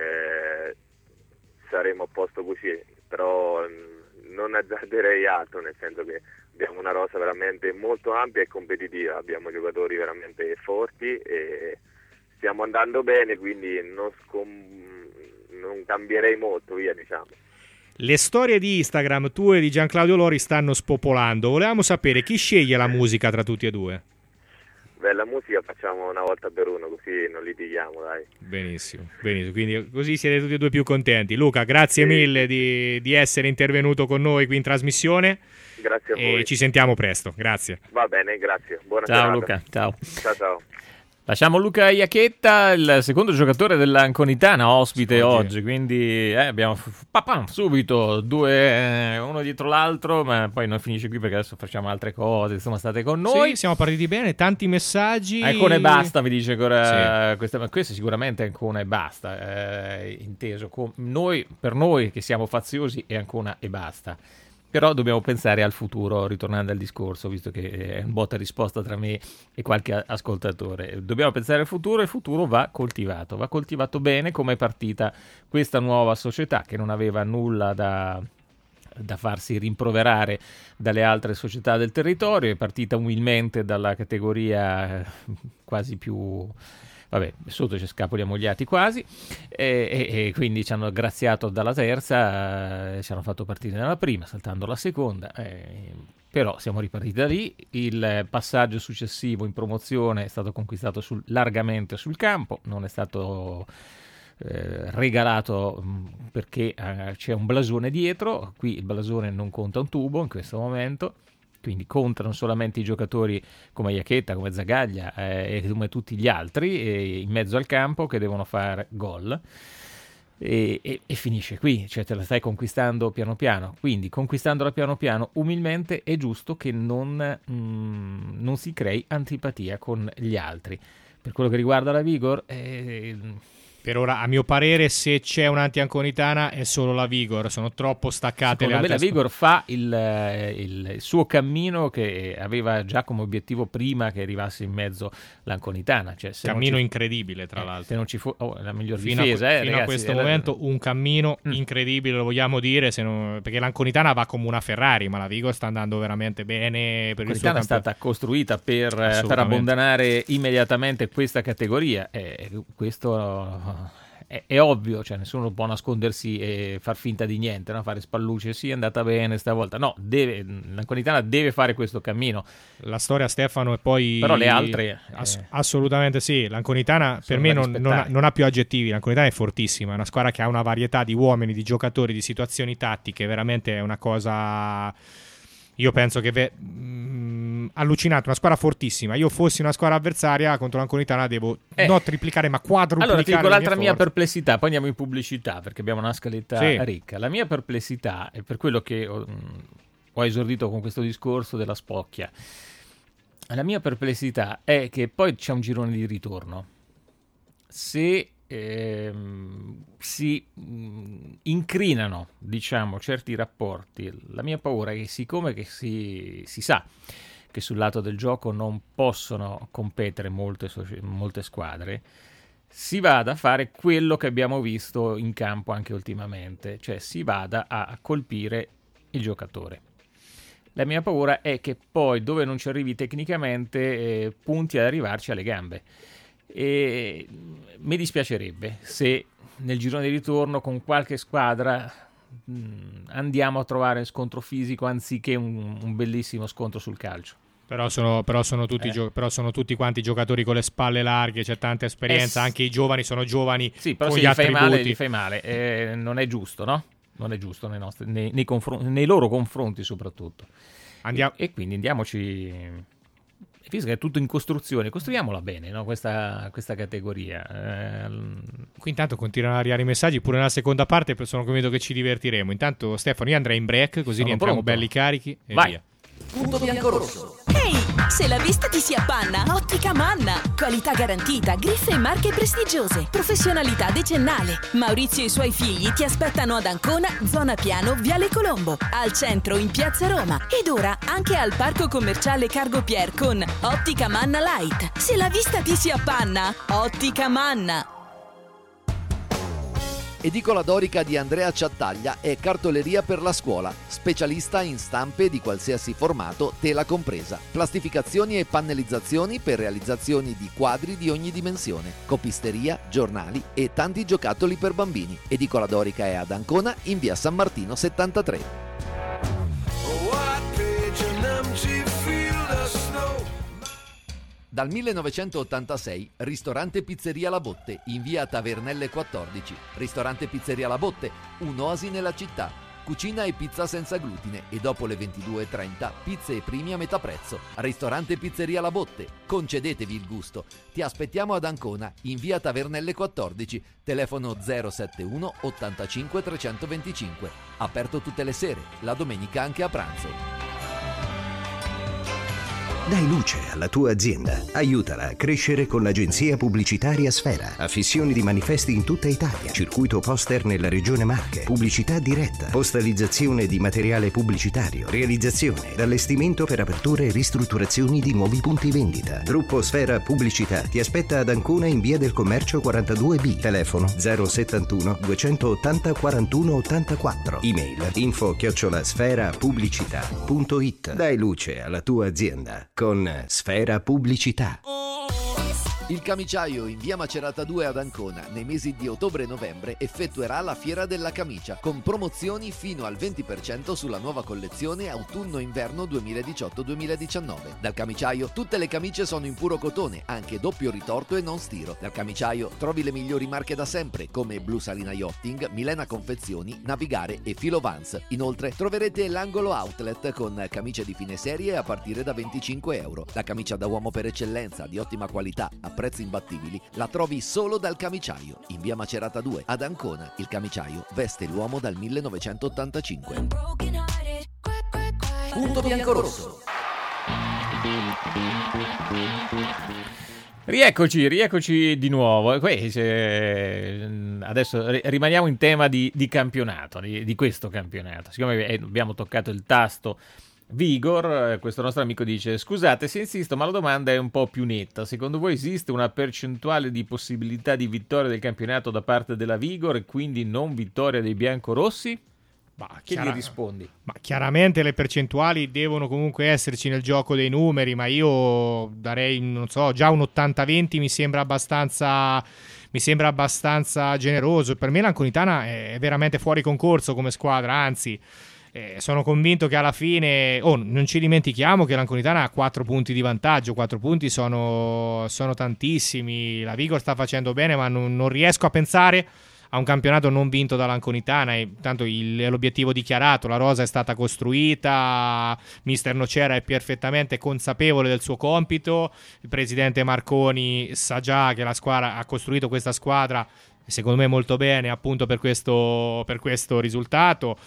saremo a posto così, però non azzarderei altro, nel senso che abbiamo una rosa veramente molto ampia e competitiva, abbiamo giocatori veramente forti e stiamo andando bene, quindi non cambierei molto, via, diciamo. Le storie di Instagram tue e di Gianclaudio Lori stanno spopolando. Volevamo sapere chi sceglie la musica tra tutti e due. Beh, la musica facciamo una volta per uno, così non litighiamo, dai. Benissimo. Quindi così siete tutti e due più contenti. Luca, grazie mille di essere intervenuto con noi qui in trasmissione. Grazie a voi. E ci sentiamo presto. Grazie. Va bene, grazie. Buona Ciao serata. Luca, ciao. Ciao. Lasciamo Luca Iachetta, il secondo giocatore dell'Anconitana, ospite oggi, quindi abbiamo subito due, uno dietro l'altro, ma poi non finisce qui perché adesso facciamo altre cose, insomma state con noi. Sì, siamo partiti bene, tanti messaggi. Ancona e basta, mi dice ancora, sì. Questo sicuramente è Ancona e basta, inteso noi, per noi che siamo faziosi è Ancona e basta. Però dobbiamo pensare al futuro, ritornando al discorso, visto che è un botta risposta tra me e qualche ascoltatore. Dobbiamo pensare al futuro e il futuro va coltivato bene, come è partita questa nuova società che non aveva nulla da farsi rimproverare dalle altre società del territorio, è partita umilmente dalla categoria quasi più... Vabbè, sotto c'è Scapoli ammogliati quasi e quindi ci hanno graziato dalla terza, ci hanno fatto partire dalla prima saltando la seconda, però siamo ripartiti da lì. Il passaggio successivo in promozione è stato conquistato largamente sul campo, non è stato regalato perché c'è un blasone dietro. Qui il blasone non conta un tubo in questo momento, quindi contano solamente i giocatori come Iachetta, come Zagaglia e come tutti gli altri in mezzo al campo che devono fare gol e finisce qui, cioè te la stai conquistando piano piano, quindi conquistandola piano piano umilmente è giusto che non si crei antipatia con gli altri. Per quello che riguarda la Vigor per ora, a mio parere, se c'è un'anti-anconitana è solo la Vigor, sono troppo staccate secondo le altre. Me la Vigor fa il suo cammino che aveva già come obiettivo prima che arrivasse in mezzo l'Anconitana. Cioè, cammino incredibile, tra l'altro. Se non ci fu la miglior fino difesa. Fino a questo momento un cammino incredibile, lo vogliamo dire, perché l'Anconitana va come una Ferrari, ma la Vigor sta andando veramente bene. L'Anconitana è stata costruita per abbandonare immediatamente questa categoria. Questo... È ovvio, cioè nessuno può nascondersi e far finta di niente, no? Fare spallucce, sì è andata bene stavolta, no, l'Anconitana deve fare questo cammino. La storia, Stefano, e poi però le altre assolutamente sì, l'Anconitana per me non ha più aggettivi, l'Anconitana è fortissima, è una squadra che ha una varietà di uomini, di giocatori, di situazioni tattiche, veramente è una cosa, io penso che allucinante, una squadra fortissima. Io fossi una squadra avversaria contro l'Anconitana devo non triplicare ma quadruplicare. Allora ti dico l'altra mia perplessità, poi andiamo in pubblicità perché abbiamo una scaletta ricca. La mia perplessità è per quello che ho esordito con questo discorso della spocchia. La mia perplessità è che poi c'è un girone di ritorno. Se si incrinano, diciamo, certi rapporti, la mia paura è che siccome che si sa che sul lato del gioco non possono competere molte squadre, si vada a fare quello che abbiamo visto in campo anche ultimamente, cioè si vada a colpire il giocatore. La mia paura è che poi, dove non ci arrivi tecnicamente, punti ad arrivarci alle gambe. E mi dispiacerebbe se nel girone di ritorno con qualche squadra andiamo a trovare scontro fisico anziché un bellissimo scontro sul calcio. Però sono tutti quanti giocatori con le spalle larghe, c'è tanta esperienza, anche i giovani sono giovani, sì, però con se gli gli fai male, non è giusto, no? Non è giusto nei loro confronti soprattutto. E quindi andiamoci, visto che è tutto in costruzione, costruiamola bene, no? questa categoria. Qui intanto continuano ad arrivare i messaggi pure nella seconda parte, sono convinto che ci divertiremo. Intanto Stefano, io andrei in break, così rientriamo belli carichi e vai. Via. Punto bianco-rosso. Ehi, se la vista ti si appanna, Ottica Manna. Qualità garantita, griffe e marche prestigiose, professionalità decennale. Maurizio e i suoi figli ti aspettano ad Ancona, zona Piano, Viale Colombo, al centro in Piazza Roma ed ora anche al Parco Commerciale Cargo Pier con Ottica Manna Light. Se la vista ti si appanna, Ottica Manna. Edicola Dorica di Andrea Ciattaglia è cartoleria per la scuola, specialista in stampe di qualsiasi formato, tela compresa, plastificazioni e pannellizzazioni per realizzazioni di quadri di ogni dimensione, copisteria, giornali e tanti giocattoli per bambini. Edicola Dorica è ad Ancona in via San Martino 73. Dal 1986, ristorante Pizzeria La Botte, in via Tavernelle 14. Ristorante Pizzeria La Botte, un'oasi nella città. Cucina e pizza senza glutine e dopo le 22:30 pizze e primi a metà prezzo. Ristorante Pizzeria La Botte, concedetevi il gusto. Ti aspettiamo ad Ancona, in via Tavernelle 14, telefono 071 85 325. Aperto tutte le sere, la domenica anche a pranzo. Dai luce alla tua azienda. Aiutala a crescere con l'agenzia pubblicitaria Sfera. Affissioni di manifesti in tutta Italia. Circuito poster nella regione Marche. Pubblicità diretta. Postalizzazione di materiale pubblicitario. Realizzazione ed allestimento per aperture e ristrutturazioni di nuovi punti vendita. Gruppo Sfera Pubblicità ti aspetta ad Ancona in via del Commercio 42B. Telefono 071 280 41 84. Email info@sferapubblicità.it. Dai luce alla tua azienda con Sfera Pubblicità. Il Camiciaio in via Macerata 2 ad Ancona nei mesi di ottobre e novembre effettuerà la Fiera della Camicia con promozioni fino al 20% sulla nuova collezione autunno-inverno 2018-2019. Dal Camiciaio tutte le camicie sono in puro cotone, anche doppio ritorto e non stiro. Dal Camiciaio trovi le migliori marche da sempre come Blu Salina Yachting, Milena Confezioni, Navigare e Filo Vans. Inoltre troverete l'angolo outlet con camicie di fine serie a partire da €25. La camicia da uomo per eccellenza di ottima qualità a prezzi imbattibili la trovi solo dal Camiciaio in via Macerata 2 ad Ancona. Il Camiciaio veste l'uomo dal 1985. Punto bianco-rosso. Rieccoci di nuovo. Adesso rimaniamo in tema di campionato, di questo campionato. Siccome abbiamo toccato il tasto Vigor, questo nostro amico dice: scusate se insisto, ma la domanda è un po' più netta. Secondo voi esiste una percentuale di possibilità di vittoria del campionato da parte della Vigor e quindi non vittoria dei biancorossi? Che gli rispondi? Ma chiaramente le percentuali devono comunque esserci nel gioco dei numeri, ma io darei, non so, già un 80-20 mi sembra abbastanza generoso. Per me l'Anconitana è veramente fuori concorso come squadra, anzi sono convinto che alla fine non ci dimentichiamo che l'Anconitana ha 4 punti di vantaggio. 4 punti sono tantissimi. La Vigor sta facendo bene, ma non riesco a pensare a un campionato non vinto dall'Anconitana. E tanto l'obiettivo dichiarato, la rosa è stata costruita, mister Nocera è perfettamente consapevole del suo compito, il presidente Marconi sa già che la squadra ha costruito questa squadra secondo me molto bene appunto per questo risultato.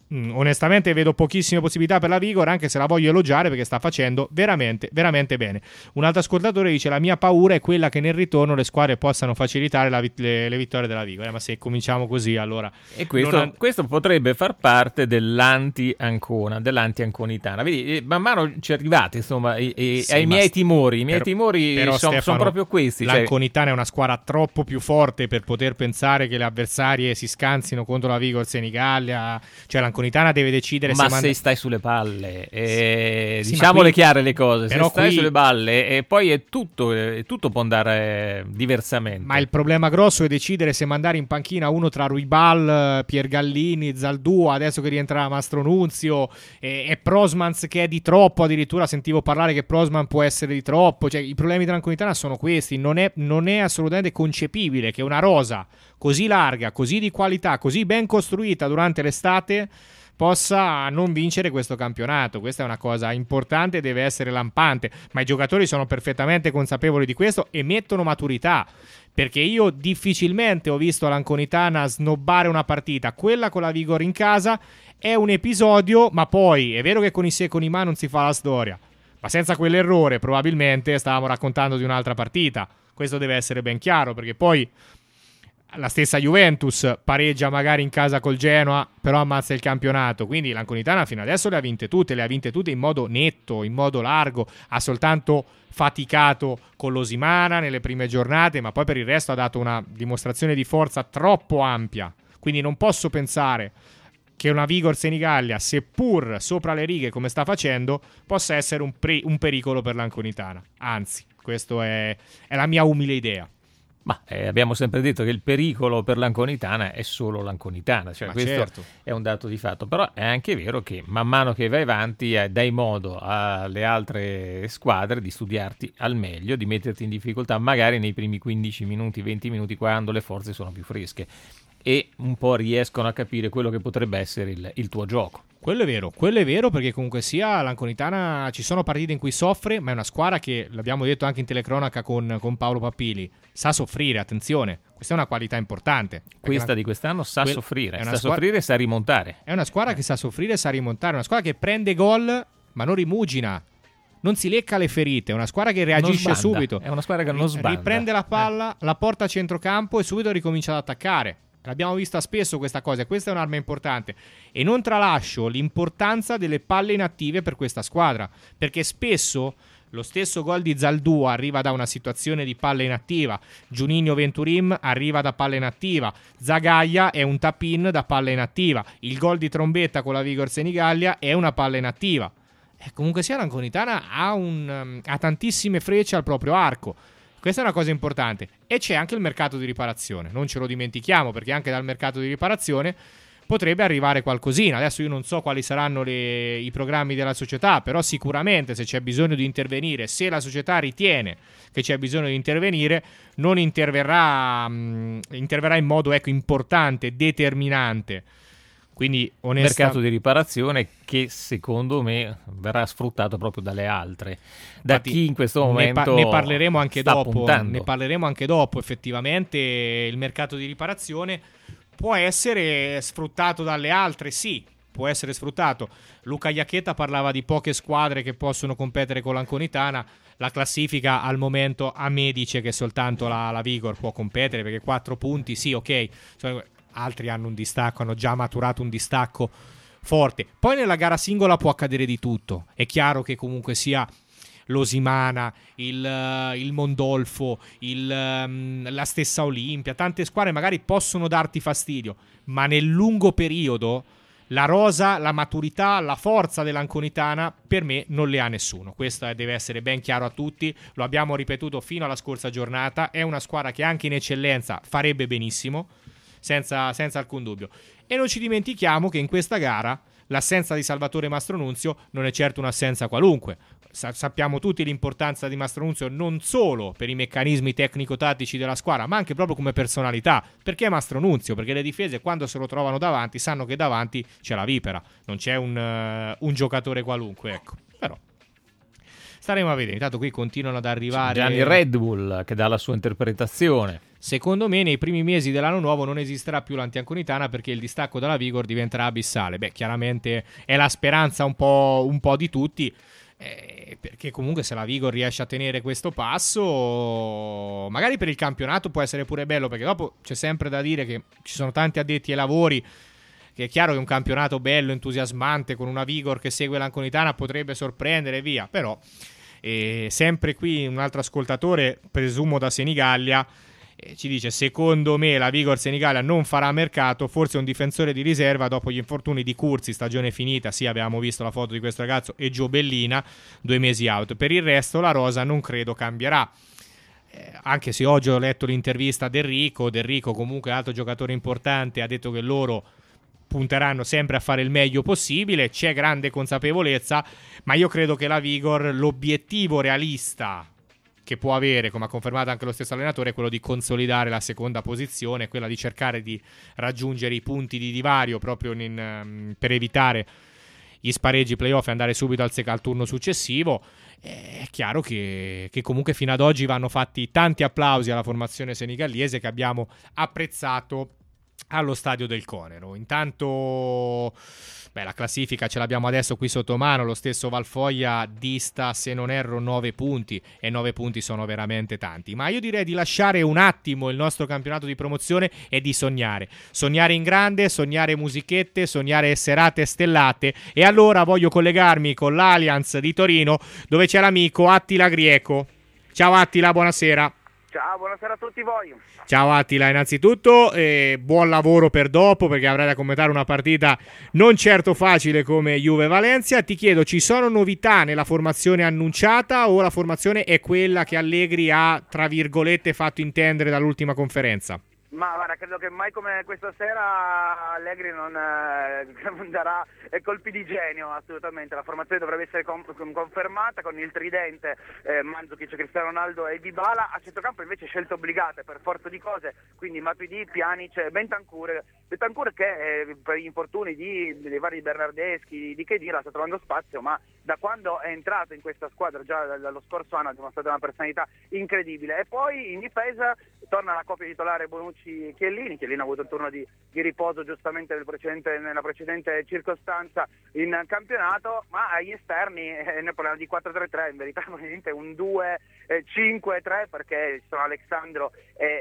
onestamente vedo pochissime possibilità per la Vigor, anche se la voglio elogiare perché sta facendo veramente veramente bene. Un altro ascoltatore dice: la mia paura è quella che nel ritorno le squadre possano facilitare le vittorie della Vigor. Ma se cominciamo così, allora e questo potrebbe far parte dell'anti-Ancona, dell'anti-anconitana. Vedi, man mano ci arrivate, insomma, ai miei timori. I miei timori sono proprio questi. L'Anconitana è una squadra troppo più forte per poter pensare che le avversarie si scansino contro la Vigor Senigallia. Cioè l'Anconitana deve decidere se stai sulle palle, diciamole chiare le cose, se stai sulle balle e poi è tutto può andare diversamente. Ma il problema grosso è decidere se mandare in panchina uno tra Ruibal, Piergallini, Zaldua, adesso che rientra Mastronunzio e Prosmans che è di troppo. Addirittura sentivo parlare che Prosman può essere di troppo. Cioè i problemi dell'Anconitana sono questi. Non è assolutamente concepibile che una rosa così larga, così di qualità, così ben costruita durante l'estate possa non vincere questo campionato. Questa è una cosa importante, deve essere lampante, ma i giocatori sono perfettamente consapevoli di questo e mettono maturità, perché io difficilmente ho visto l'Anconitana snobbare una partita. Quella con la Vigor in casa è un episodio, ma poi è vero che con i se e con i ma non si fa la storia, ma senza quell'errore probabilmente stavamo raccontando di un'altra partita. Questo deve essere ben chiaro, perché poi la stessa Juventus pareggia magari in casa col Genoa, però ammazza il campionato. Quindi l'Anconitana fino adesso le ha vinte tutte in modo netto, in modo largo. Ha soltanto faticato con l'Osimana nelle prime giornate, ma poi per il resto ha dato una dimostrazione di forza troppo ampia. Quindi non posso pensare che una Vigor Senigallia, seppur sopra le righe come sta facendo, possa essere un pericolo per l'Anconitana. Anzi, questa è la mia umile idea. Ma abbiamo sempre detto che il pericolo per l'Anconitana è solo l'Anconitana, cioè questo certo è un dato di fatto, però è anche vero che man mano che vai avanti dai modo alle altre squadre di studiarti al meglio, di metterti in difficoltà magari nei primi 15 minuti, 20 minuti quando le forze sono più fresche e un po' riescono a capire quello che potrebbe essere il tuo gioco. Quello è vero perché comunque sia l'Anconitana ci sono partite in cui soffre, ma è una squadra che, l'abbiamo detto anche in telecronaca con Paolo Pappili, sa soffrire, attenzione, questa è una qualità importante. Questa di quest'anno soffrire e sa rimontare. È una squadra che sa soffrire e sa rimontare, una squadra che prende gol ma non rimugina, non si lecca le ferite, è una squadra che reagisce subito. È una squadra che non sbanda. Riprende la palla, la porta a centrocampo e subito ricomincia ad attaccare. L'abbiamo vista spesso questa cosa e questa è un'arma importante. E non tralascio l'importanza delle palle inattive per questa squadra, perché spesso lo stesso gol di Zaldua arriva da una situazione di palla inattiva, Juninho Venturim arriva da palla inattiva, Zagaia è un tap-in da palla inattiva, il gol di Trombetta con la Vigor Senigallia è una palla inattiva. Comunque sia l'Anconitana ha tantissime frecce al proprio arco. Questa è una cosa importante. E c'è anche il mercato di riparazione, non ce lo dimentichiamo, perché anche dal mercato di riparazione potrebbe arrivare qualcosina. Adesso io non so quali saranno i programmi della società, però sicuramente se c'è bisogno di intervenire, se la società ritiene che c'è bisogno di intervenire, non interverrà in modo importante, determinante. Quindi mercato di riparazione che secondo me verrà sfruttato proprio dalle altre, chi in questo momento ne parleremo anche dopo. Puntando. Ne parleremo anche dopo. Effettivamente il mercato di riparazione può essere sfruttato dalle altre, sì, può essere sfruttato. Luca Iacchetta parlava di poche squadre che possono competere con l'Anconitana. La classifica al momento a me dice che soltanto la Vigor può competere, perché 4 punti, sì, ok, altri hanno un distacco, hanno già maturato un distacco forte. Poi nella gara singola può accadere di tutto. È chiaro che comunque sia l'Osimana, il Mondolfo, la stessa Olimpia, tante squadre magari possono darti fastidio, ma nel lungo periodo la rosa, la maturità, la forza dell'Anconitana per me non le ha nessuno. Questo deve essere ben chiaro a tutti, lo abbiamo ripetuto fino alla scorsa giornata. È una squadra che anche in eccellenza farebbe benissimo, senza alcun dubbio. E non ci dimentichiamo che in questa gara l'assenza di Salvatore Mastronunzio non è certo un'assenza qualunque. Sappiamo tutti l'importanza di Mastronunzio non solo per i meccanismi tecnico-tattici della squadra, ma anche proprio come personalità. Perché Mastronunzio? Perché le difese, quando se lo trovano davanti, sanno che davanti c'è la vipera, non c'è un giocatore qualunque, ecco. Però Staremo a vedere, intanto qui continuano ad arrivare Gianni Red Bull che dà la sua interpretazione. Secondo me nei primi mesi dell'anno nuovo non esisterà più l'Antianconitana perché il distacco dalla Vigor diventerà abissale. Beh, chiaramente è la speranza un po' di tutti, perché comunque se la Vigor riesce a tenere questo passo, magari per il campionato può essere pure bello, perché dopo c'è sempre da dire che ci sono tanti addetti ai lavori, che è chiaro che un campionato bello, entusiasmante, con una Vigor che segue l'Anconitana potrebbe sorprendere e via, però sempre qui un altro ascoltatore, presumo da Senigallia, ci dice: secondo me la Vigor Senigallia non farà mercato, forse un difensore di riserva dopo gli infortuni di Curzi, stagione finita, sì, avevamo visto la foto di questo ragazzo, e Giobellina, 2 mesi out. Per il resto la rosa non credo cambierà. Anche se oggi ho letto l'intervista ad Enrico comunque altro giocatore importante, ha detto che loro punteranno sempre a fare il meglio possibile, c'è grande consapevolezza, ma io credo che la Vigor, l'obiettivo realista che può avere, come ha confermato anche lo stesso allenatore, è quello di consolidare la seconda posizione, quella di cercare di raggiungere i punti di divario proprio per evitare gli spareggi playoff e andare subito al turno successivo. È chiaro che comunque fino ad oggi vanno fatti tanti applausi alla formazione senegallese che abbiamo apprezzato allo stadio del Conero. Intanto la classifica ce l'abbiamo adesso qui sotto mano, lo stesso Valfoglia dista, se non erro, 9 punti, e 9 punti sono veramente tanti, ma io direi di lasciare un attimo il nostro campionato di promozione e di sognare in grande, sognare musichette, sognare serate stellate. E allora voglio collegarmi con l'Allianz di Torino, dove c'è l'amico Attila Grieco. Ciao Attila, buonasera. Ciao, buonasera a tutti voi. Ciao Attila, innanzitutto buon lavoro per dopo, perché avrai da commentare una partita non certo facile come Juve-Valencia. Ti chiedo, ci sono novità nella formazione annunciata o la formazione è quella che Allegri ha, tra virgolette, fatto intendere dall'ultima conferenza? Ma guarda, credo che mai come questa sera Allegri non darà colpi di genio, assolutamente. La formazione dovrebbe essere confermata con il tridente Mandzukic, Cristiano Ronaldo e Dybala. A centrocampo invece scelte obbligate per forza di cose, quindi Matuidi, Pjanic, Bentancur che per gli infortuni dei vari Bernardeschi, di Khedira, sta trovando spazio, ma da quando è entrato in questa squadra già dallo scorso anno ha dimostrato una personalità incredibile. E poi in difesa torna la coppia titolare Bonucci-Chiellini. Chiellini ha avuto un turno di riposo giustamente nella precedente circostanza in campionato, ma agli esterni noi parliamo di 4-3-3, in verità probabilmente un 2-5-3, perché ci sono Alexandro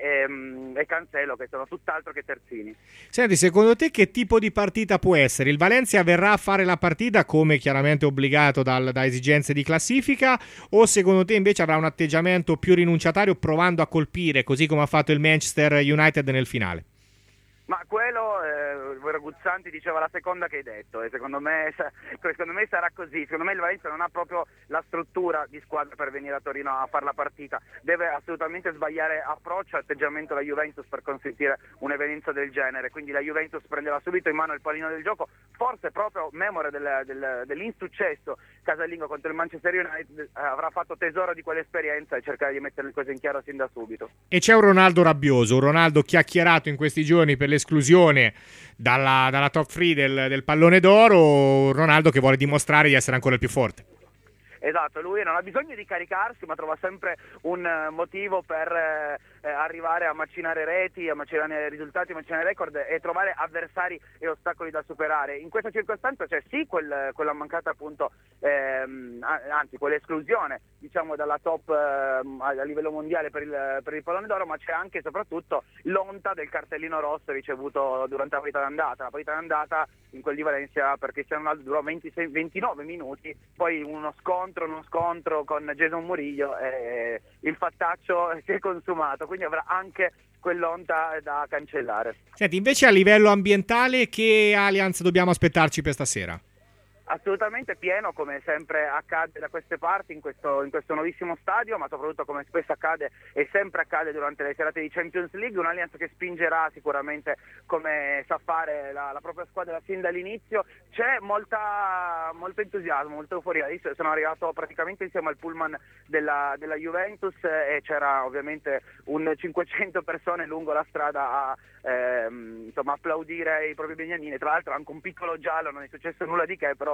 e Cancelo che sono tutt'altro che terzini. Senti, secondo te che tipo di partita può essere? Il Valencia verrà a fare la partita come chiaramente obbligato da esigenze di classifica, o secondo te invece avrà un atteggiamento più rinunciatario provando a colpire, così come ha fatto il Manchester United nel finale? Ma quello, Guzzanti diceva la seconda che hai detto, e secondo me sarà così. Secondo me il Valencia non ha proprio la struttura di squadra per venire a Torino a fare la partita. Deve assolutamente sbagliare approccio e atteggiamento la Juventus per consentire un'evenienza del genere. Quindi la Juventus prenderà subito in mano il pallino del gioco, forse proprio memore dell'insuccesso casalingo contro il Manchester United, avrà fatto tesoro di quell'esperienza e cercare di mettere le cose in chiaro sin da subito. E c'è un Ronaldo rabbioso, un Ronaldo chiacchierato in questi giorni per l'esclusione dalla top 3 del pallone d'oro, Ronaldo che vuole dimostrare di essere ancora il più forte. Esatto, lui non ha bisogno di caricarsi, ma trova sempre un motivo per arrivare a macinare reti, a macinare risultati, a macinare record e trovare avversari e ostacoli da superare. In questa circostanza c'è sì quella mancata appunto, anzi quell'esclusione diciamo dalla top a livello mondiale per il pallone d'oro, ma c'è anche e soprattutto l'onta del cartellino rosso ricevuto durante la partita d'andata. La partita d'andata in quel di Valencia per Cristiano Ronaldo durò 29 minuti, poi uno scontro con Jason Murillo e il fattaccio si è consumato, quindi avrà anche quell'onta da cancellare. Senti, invece a livello ambientale che Allianz dobbiamo aspettarci per stasera? Assolutamente pieno, come sempre accade da queste parti in questo nuovissimo stadio, ma soprattutto come spesso accade e sempre accade durante le serate di Champions League. Un'Allianz che spingerà sicuramente come sa fare la propria squadra sin dall'inizio. C'è molto entusiasmo, molta euforia. Io sono arrivato praticamente insieme al pullman della Juventus e c'era ovviamente un 500 persone lungo la strada a applaudire i propri beniamini. Tra l'altro anche un piccolo giallo, non è successo nulla di che, però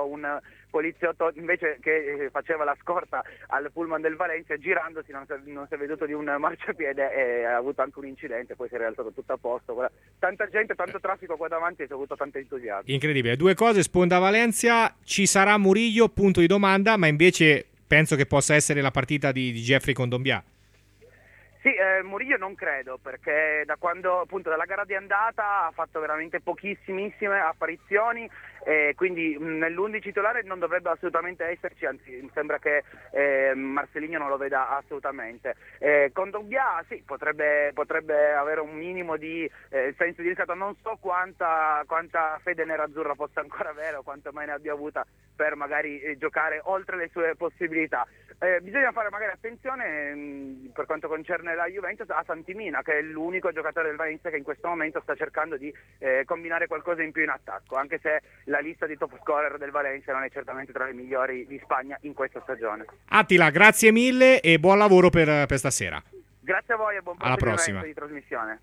visto un poliziotto invece che faceva la scorta al pullman del Valencia, girandosi non si è veduto di un marciapiede e ha avuto anche un incidente, poi si è rialzato tutto a posto. Tanta gente, tanto traffico qua davanti e si è avuto tanto entusiasmo. Incredibile. Due cose: Sponda Valencia, ci sarà Murillo, punto di domanda, ma invece penso che possa essere la partita di Jeffrey con Dombia. Sì, Murillo non credo, perché da quando appunto dalla gara di andata ha fatto veramente pochissimissime apparizioni, quindi nell'11 titolare non dovrebbe assolutamente esserci, anzi mi sembra che Marcelinho non lo veda assolutamente. Con Dombia sì, potrebbe avere un minimo di senso di riscatto, non so quanta fede nerazzurra possa ancora avere o quanto mai ne abbia avuta per magari giocare oltre le sue possibilità. Bisogna fare magari attenzione per quanto concerne la Juventus a Santimina, che è l'unico giocatore del Valencia che in questo momento sta cercando di combinare qualcosa in più in attacco, anche se la lista di top scorer del Valencia non è certamente tra le migliori di Spagna in questa stagione. Attila, grazie mille e buon lavoro per stasera. Grazie a voi e buon proseguimento di trasmissione.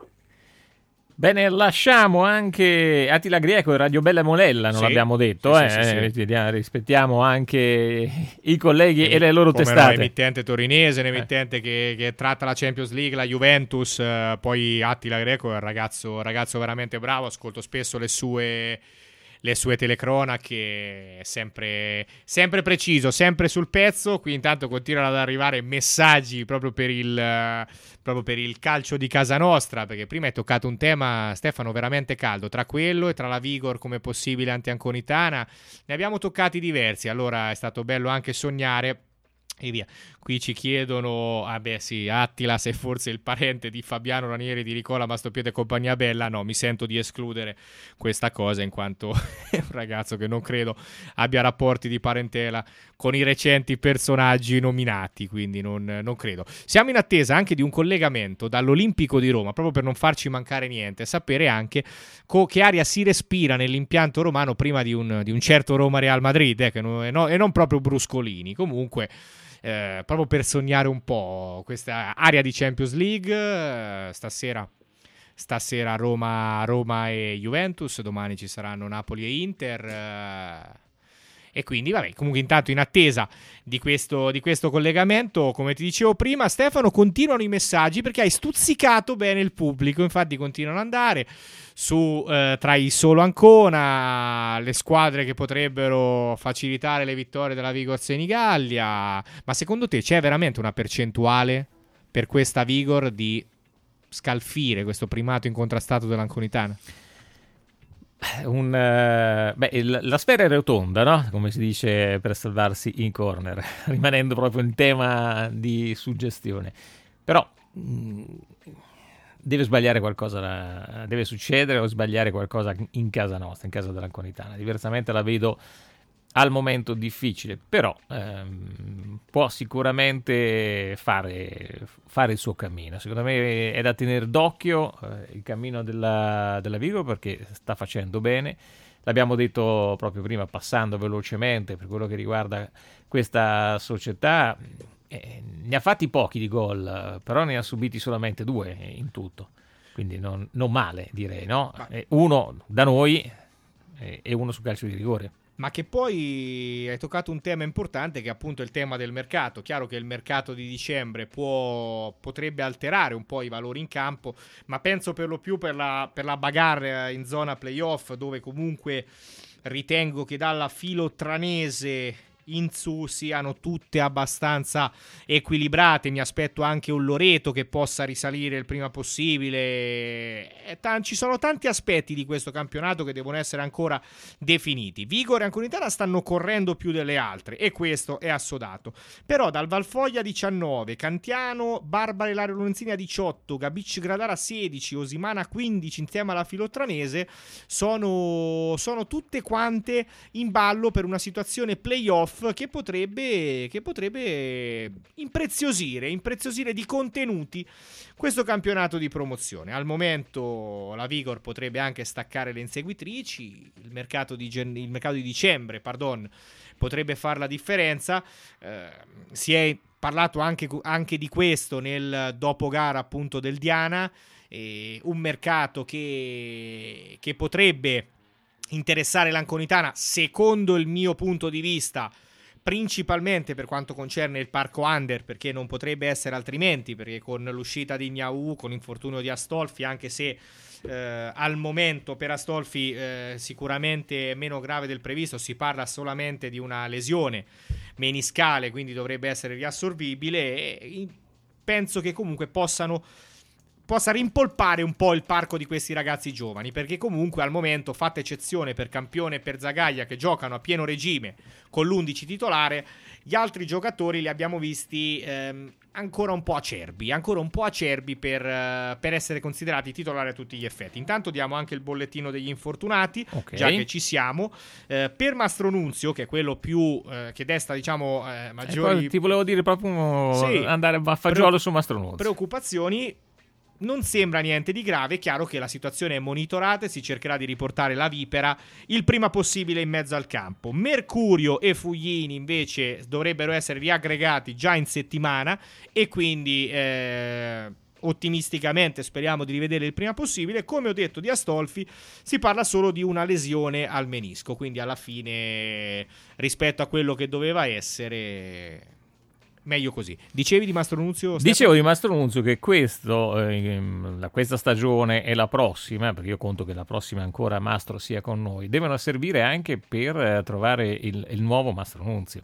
Bene, lasciamo anche Attila Grieco e Radio Bella Molella, non l'abbiamo detto, sì. Rispettiamo anche i colleghi e le loro testate. Emittente torinese, un emittente che tratta la Champions League, la Juventus, poi Attila Grieco è un ragazzo veramente bravo, ascolto spesso le sue telecronache, sempre preciso, sempre sul pezzo. Qui intanto continuano ad arrivare messaggi proprio per il calcio di casa nostra, perché prima hai toccato un tema, Stefano, veramente caldo, tra quello e tra la Vigor come possibile anti-anconitana. Ne abbiamo toccati diversi, allora è stato bello anche sognare e via. Qui ci chiedono, Attila, sei forse il parente di Fabiano Ranieri, di Nicola Mastropiede e compagnia bella. No, mi sento di escludere questa cosa in quanto è un ragazzo che non credo abbia rapporti di parentela con i recenti personaggi nominati, quindi non credo. Siamo in attesa anche di un collegamento dall'Olimpico di Roma, proprio per non farci mancare niente, sapere anche che aria si respira nell'impianto romano prima di un certo Roma-Real Madrid, e non proprio bruscolini. Comunque proprio per sognare un po' questa area di Champions League. Stasera Roma e Juventus, domani ci saranno Napoli e Inter, e quindi comunque intanto in attesa di questo collegamento, come ti dicevo prima, Stefano, continuano i messaggi perché hai stuzzicato bene il pubblico, infatti continuano ad andare su tra i solo Ancona, le squadre che potrebbero facilitare le vittorie della Vigor Senigallia. Ma secondo te c'è veramente una percentuale per questa Vigor di scalfire questo primato incontrastato dell'Anconitana? La sfera è rotonda, no? Come si dice per salvarsi in corner, rimanendo proprio in tema di suggestione. Però deve sbagliare qualcosa, deve succedere o sbagliare qualcosa in casa nostra, in casa dell'Anconitana. Diversamente la vedo al momento difficile, però può sicuramente fare il suo cammino. Secondo me è da tenere d'occhio il cammino della Vigor, perché sta facendo bene. L'abbiamo detto proprio prima, passando velocemente per quello che riguarda questa società. Ne ha fatti pochi di gol, però ne ha subiti solamente 2 in tutto, quindi non male, direi, no? Uno da noi e uno su calcio di rigore. Ma che poi hai toccato un tema importante, che è appunto il tema del mercato. Chiaro che il mercato di dicembre potrebbe alterare un po' i valori in campo, ma penso per lo più per la bagarre in zona playoff, dove comunque ritengo che dalla filotranese in su siano tutte abbastanza equilibrate. Mi aspetto anche un Loreto che possa risalire il prima possibile. Ci sono tanti aspetti di questo campionato che devono essere ancora definiti. Vigor e Anconitana stanno correndo più delle altre e questo è assodato. Però dal Valfoglia 19, Cantiano, Barbara e Lario Lorenzini a 18, Gabic Gradara 16, Osimana 15 insieme alla filotranese sono tutte quante in ballo per una situazione playoff che potrebbe impreziosire di contenuti questo campionato di promozione. Al momento la Vigor potrebbe anche staccare le inseguitrici, il mercato di dicembre, potrebbe fare la differenza. Si è parlato anche di questo nel dopogara appunto del Diana, un mercato che potrebbe interessare l'Anconitana, secondo il mio punto di vista, principalmente per quanto concerne il parco under, perché non potrebbe essere altrimenti, perché con l'uscita di Gnaù, con l'infortunio di Astolfi, anche se al momento per Astolfi sicuramente meno grave del previsto, si parla solamente di una lesione meniscale, quindi dovrebbe essere riassorbibile, e penso che comunque possa rimpolpare un po' il parco di questi ragazzi giovani, perché comunque al momento, fatta eccezione per Campione e per Zagaglia, che giocano a pieno regime con l'11 titolare, gli altri giocatori li abbiamo visti ancora un po' acerbi per essere considerati titolari a tutti gli effetti. Intanto diamo anche il bollettino degli infortunati, già che ci siamo. Per Mastronunzio, che è quello più che desta, diciamo, maggiori... Ti volevo dire proprio andare a fagiolo su Mastronunzio. Preoccupazioni. Non sembra niente di grave, è chiaro che la situazione è monitorata e si cercherà di riportare la Vipera il prima possibile in mezzo al campo. Mercurio e Fuglini invece dovrebbero essere riaggregati già in settimana e quindi ottimisticamente speriamo di rivedere il prima possibile. Come ho detto di Astolfi, si parla solo di una lesione al menisco, quindi alla fine rispetto a quello che doveva essere... meglio così. Dicevi di Mastronunzio? Stefano? Dicevo di Mastronunzio che questa stagione e la prossima, perché io conto che la prossima ancora Mastro sia con noi, devono servire anche per trovare il nuovo Mastronunzio.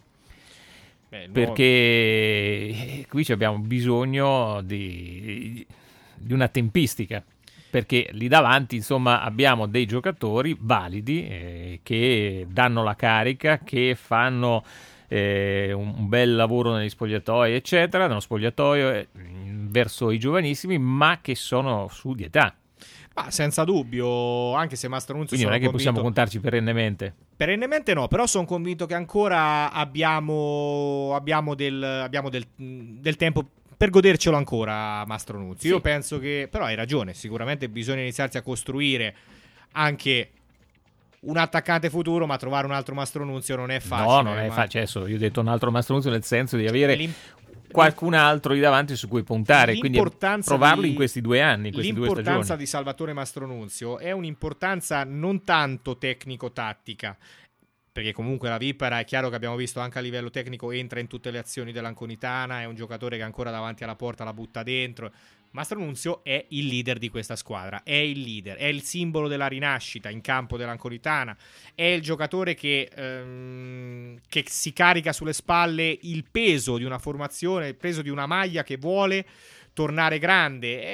Perché qui abbiamo bisogno di una tempistica, perché lì davanti insomma abbiamo dei giocatori validi che danno la carica, che fanno un bel lavoro negli spogliatoi eccetera, nello spogliatoio verso i giovanissimi, ma che sono su di età. Senza dubbio, anche se Mastronunzio, quindi non è che possiamo contarci perennemente no, però sono convinto che ancora abbiamo del tempo per godercelo ancora Mastronunzio. Io penso che, però hai ragione, sicuramente bisogna iniziarsi a costruire anche un attaccante futuro, ma trovare un altro Mastronunzio non è facile. No, non è facile. Adesso io ho detto un altro Mastronunzio nel senso di avere qualcun altro lì davanti su cui puntare, quindi provarlo in questi 2 anni, in queste 2 stagioni. L'importanza di Salvatore Mastronunzio è un'importanza non tanto tecnico-tattica, perché comunque la Vipera è chiaro che abbiamo visto anche a livello tecnico entra in tutte le azioni dell'Anconitana, è un giocatore che ancora davanti alla porta la butta dentro. Mastronunzio è il leader di questa squadra, è il leader, è il simbolo della rinascita in campo dell'Anconitana, è il giocatore che si carica sulle spalle il peso di una formazione, il peso di una maglia che vuole tornare grande,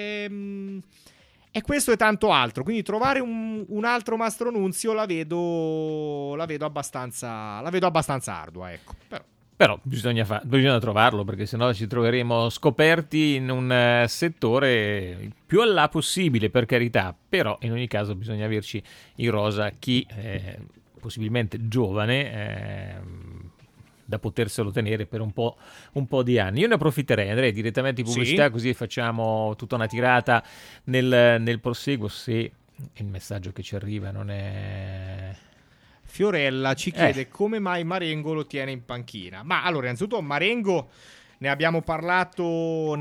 e questo e tanto altro. Quindi trovare un altro Mastronunzio la vedo abbastanza ardua, ecco. Però bisogna trovarlo, perché sennò ci troveremo scoperti in un settore più a là possibile, per carità, però in ogni caso bisogna averci in rosa chi possibilmente giovane da poterselo tenere per un po' di anni. Io ne approfitterei, andrei direttamente in pubblicità, così facciamo tutta una tirata nel proseguo, se il messaggio che ci arriva non è... Fiorella ci chiede come mai Marengo lo tiene in panchina. Ma allora, innanzitutto Marengo ne abbiamo parlato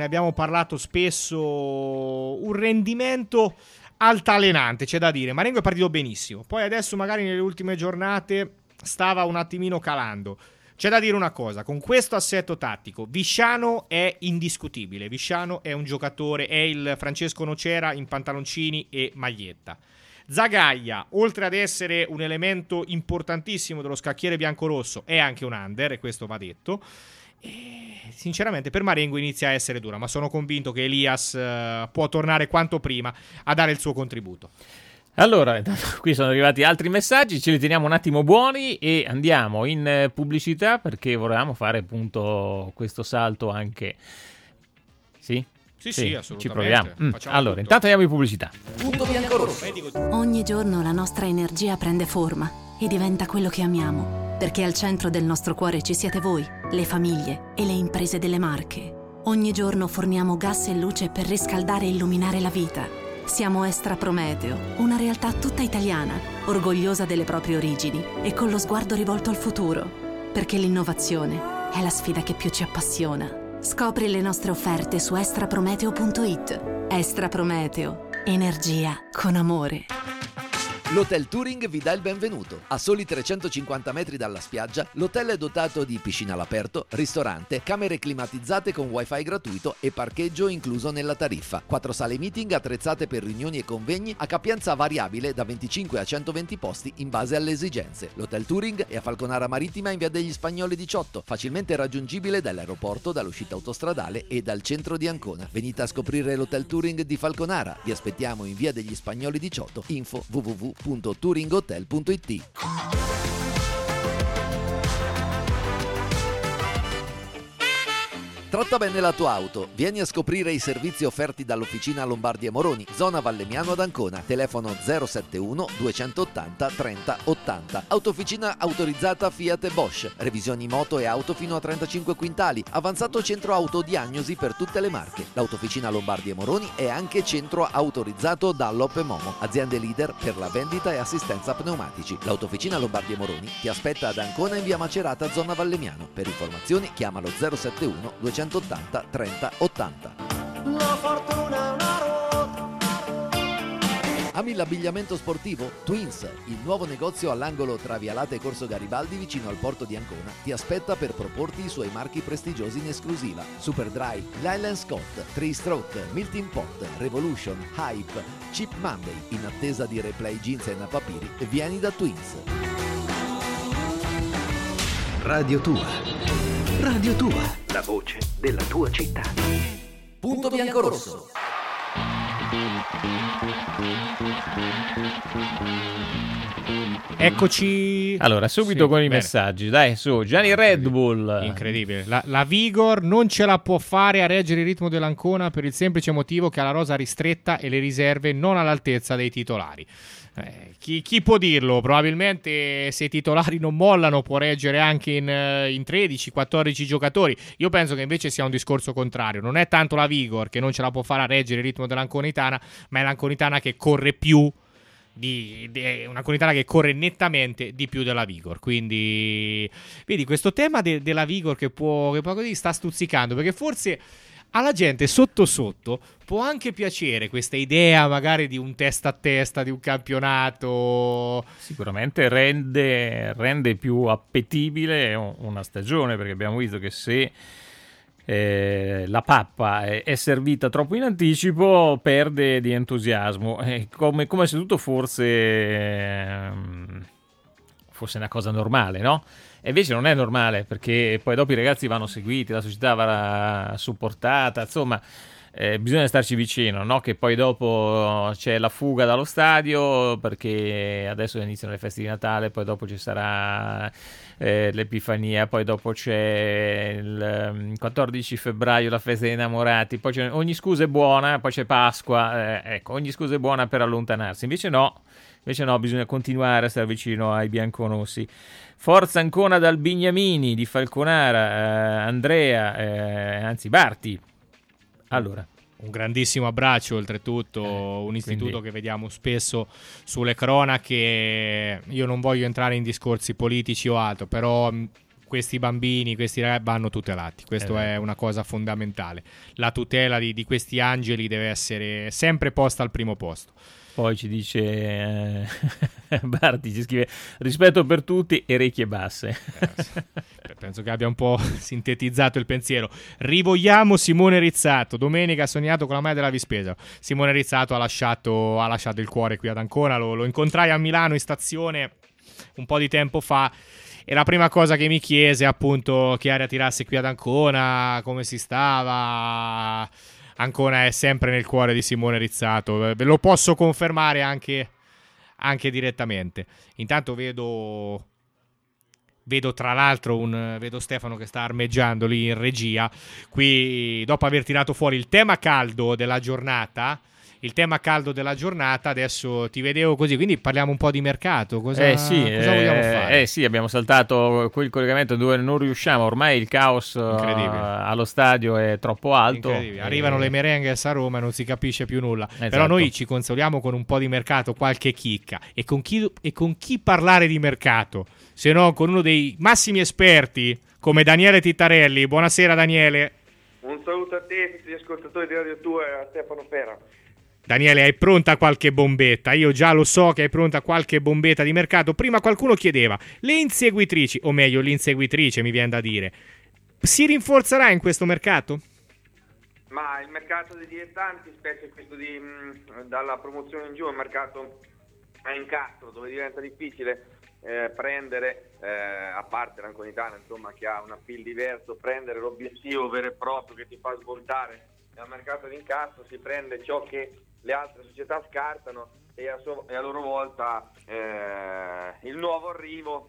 spesso, un rendimento altalenante, c'è da dire. Marengo è partito benissimo, poi adesso magari nelle ultime giornate stava un attimino calando. C'è da dire una cosa, con questo assetto tattico Visciano è indiscutibile, Visciano è un giocatore, è il Francesco Nocera in pantaloncini e maglietta. Zagaglia, oltre ad essere un elemento importantissimo dello scacchiere biancorosso, è anche un under, e questo va detto. E sinceramente per Marengo inizia a essere dura, ma sono convinto che Elias può tornare quanto prima a dare il suo contributo. Allora, qui sono arrivati altri messaggi, ce li teniamo un attimo buoni e andiamo in pubblicità, perché volevamo fare appunto questo salto anche... Sì, assolutamente. Ci proviamo. Allora, intanto andiamo in pubblicità. Punto biancorosso. Ogni giorno la nostra energia prende forma e diventa quello che amiamo, perché al centro del nostro cuore ci siete voi, le famiglie e le imprese delle Marche. Ogni giorno forniamo gas e luce per riscaldare e illuminare la vita. Siamo Estra Prometeo, una realtà tutta italiana, orgogliosa delle proprie origini e con lo sguardo rivolto al futuro, perché l'innovazione è la sfida che più ci appassiona. Scopri le nostre offerte su estraprometeo.it. Estra Prometeo, energia con amore. L'Hotel Touring vi dà il benvenuto. A soli 350 metri dalla spiaggia, l'hotel è dotato di piscina all'aperto, ristorante, camere climatizzate con wifi gratuito e parcheggio incluso nella tariffa. 4 sale meeting attrezzate per riunioni e convegni a capienza variabile da 25 a 120 posti in base alle esigenze. L'Hotel Touring è a Falconara Marittima in via degli Spagnoli 18, facilmente raggiungibile dall'aeroporto, dall'uscita autostradale e dal centro di Ancona. Venite a scoprire l'Hotel Touring di Falconara. Vi aspettiamo in via degli Spagnoli 18. Info www.touringhotel.it. Tratta bene la tua auto. Vieni a scoprire i servizi offerti dall'Officina Lombardi e Moroni, zona Vallemmiano ad Ancona. Telefono 071 280 30 80. Autofficina autorizzata Fiat e Bosch. Revisioni moto e auto fino a 35 quintali. Avanzato centro autodiagnosi per tutte le marche. L'Autofficina Lombardi e Moroni è anche centro autorizzato Dunlop e Momo, aziende leader per la vendita e assistenza pneumatici. L'Autofficina Lombardi e Moroni ti aspetta ad Ancona in via Macerata, zona Vallemmiano. Per informazioni chiamalo 071 280 30 80. La fortuna è una ruota. Ami l'abbigliamento sportivo? Twins, il nuovo negozio all'angolo tra Via Lata e Corso Garibaldi vicino al porto di Ancona, ti aspetta per proporti i suoi marchi prestigiosi in esclusiva. Superdry, Lyland Scott, Three Stroke, Milton Pot, Revolution, Hype, Cheap Monday. In attesa di replay jeans e napapiri, vieni da Twins. Radio Tua. Radio Tua, la voce della tua città. Punto bianco-rosso. Eccoci. Allora, subito con i bene. messaggi. Dai, su, Gianni Red Bull. Incredibile. La Vigor non ce la può fare a reggere il ritmo dell'Ancona per il semplice motivo che ha la rosa ristretta e le riserve non all'altezza dei titolari. Chi può dirlo? Probabilmente se i titolari non mollano può reggere anche in 13-14 giocatori. Io penso che invece sia un discorso contrario. Non è tanto la Vigor che non ce la può fare a reggere il ritmo dell'Anconitana, ma è l'Anconitana che corre più una Conitana che corre nettamente di più della Vigor. Quindi vedi, questo tema della Vigor che può così sta stuzzicando, perché forse alla gente sotto sotto può anche piacere questa idea magari di un testa a testa, di un campionato. Sicuramente rende più appetibile una stagione, perché abbiamo visto che se la pappa è servita troppo in anticipo perde di entusiasmo, come se tutto fosse una cosa normale, no? E invece non è normale, perché poi dopo i ragazzi vanno seguiti, la società va supportata, insomma bisogna starci vicino, no? Che poi dopo c'è la fuga dallo stadio, perché adesso iniziano le feste di Natale, poi dopo ci sarà l'Epifania, poi dopo c'è il 14 febbraio la festa dei innamorati, poi ogni scusa è buona, poi c'è Pasqua, ecco, ogni scusa è buona per allontanarsi. Invece no, bisogna continuare a stare vicino ai bianconossi. Forza Ancona dal Bignamini di Falconara, Andrea, anzi Barti. Allora, un grandissimo abbraccio, oltretutto, un istituto che vediamo spesso sulle cronache. Io non voglio entrare in discorsi politici o altro, però questi bambini, questi ragazzi vanno tutelati. Questo è una cosa fondamentale. La tutela di questi angeli deve essere sempre posta al primo posto. Poi ci dice Barti, ci scrive rispetto per tutti e orecchie basse. Penso che abbia un po' sintetizzato il pensiero. Rivogliamo Simone Rizzato. Domenica ha sognato con la maglia della Vispesa. Simone Rizzato ha lasciato il cuore qui ad Ancona. Lo incontrai a Milano in stazione un po' di tempo fa e la prima cosa che mi chiese appunto che aria tirasse qui ad Ancona, come si stava. Ancona è sempre nel cuore di Simone Rizzato, ve lo posso confermare anche direttamente. Intanto vedo tra l'altro vedo Stefano che sta armeggiando lì in regia, qui dopo aver tirato fuori il tema caldo della giornata. Adesso ti vedevo così, quindi parliamo un po' di mercato. Cosa vogliamo fare? Sì, abbiamo saltato quel collegamento dove non riusciamo, ormai il caos allo stadio è troppo alto. Arrivano le merengues a Roma e non si capisce più nulla. Esatto. Però noi ci consoliamo con un po' di mercato, qualche chicca. E con chi parlare di mercato? Se no con uno dei massimi esperti come Daniele Tittarelli. Buonasera Daniele. Un saluto a te, tutti gli ascoltatori di Radio 2 e a Stefano Pera. Daniele, hai pronta qualche bombetta? Io già lo so che hai pronta qualche bombetta di mercato. Prima qualcuno chiedeva, le inseguitrici, o meglio l'inseguitrice mi viene da dire, si rinforzerà in questo mercato? Ma il mercato dei dilettanti, specie questo dalla promozione in giù, è un mercato a incastro dove diventa difficile prendere, a parte l'Anconitana insomma che ha un appeal diverso, prendere l'obiettivo vero e proprio che ti fa svoltare. Nel mercato di incastro si prende ciò che le altre società scartano e a loro volta il nuovo arrivo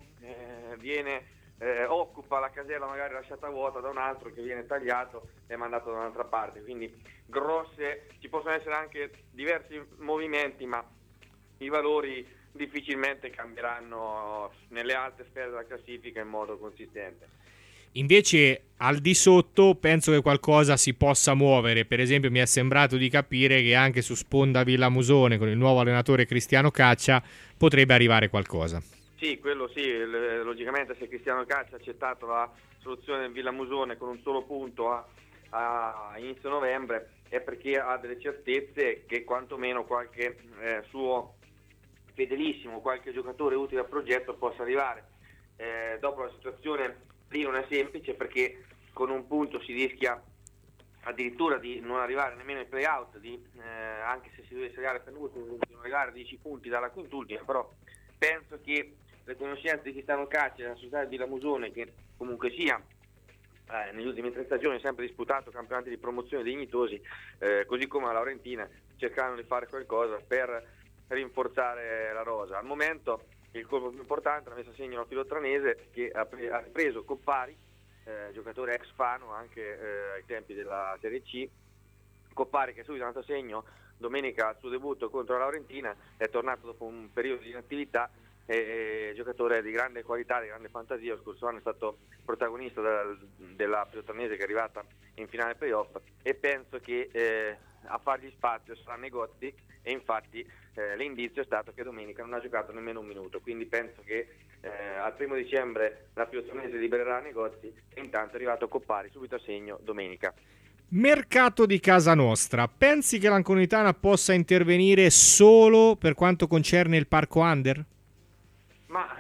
occupa la casella magari lasciata vuota da un altro che viene tagliato e mandato da un'altra parte, quindi ci possono essere anche diversi movimenti, ma i valori difficilmente cambieranno nelle alte sfere della classifica in modo consistente. Invece al di sotto penso che qualcosa si possa muovere. Per esempio mi è sembrato di capire che anche su sponda Villamusone con il nuovo allenatore Cristiano Caccia potrebbe arrivare qualcosa. Sì, quello sì, logicamente se Cristiano Caccia ha accettato la soluzione del Villamusone con un solo punto a inizio novembre è perché ha delle certezze che quantomeno qualche suo fedelissimo, qualche giocatore utile al progetto possa arrivare. Dopo la situazione lì non è semplice perché con un punto si rischia addirittura di non arrivare nemmeno ai play-out, anche se si dovesse arrivare per l'ultimo, di non arrivare a 10 punti dalla quintultima, però penso che le conoscenze di Cristiano Caccia e della società di Villamusone, che comunque sia negli ultimi 3 stagioni ha sempre disputato campionati di promozione dignitosi, così come la Laurentina, cercando di fare qualcosa per rinforzare la rosa. Al momento il colpo più importante l'ha messo a segno la Filotranese, che ha preso Coppari, giocatore ex Fano anche ai tempi della Serie C. Coppari che è subito andato a segno domenica al suo debutto contro la Laurentina, è tornato dopo un periodo di inattività, giocatore di grande qualità, di grande fantasia. Lo scorso anno è stato protagonista della Filotranese che è arrivata in finale playoff, e penso che a fargli spazio sarà Negozi, e infatti l'indizio è stato che domenica non ha giocato nemmeno un minuto, quindi penso che al 1 dicembre la Filotranese libererà Negozi e intanto è arrivato Coppari subito a segno domenica. Mercato di casa nostra, pensi che l'Anconitana possa intervenire solo per quanto concerne il parco under? Ma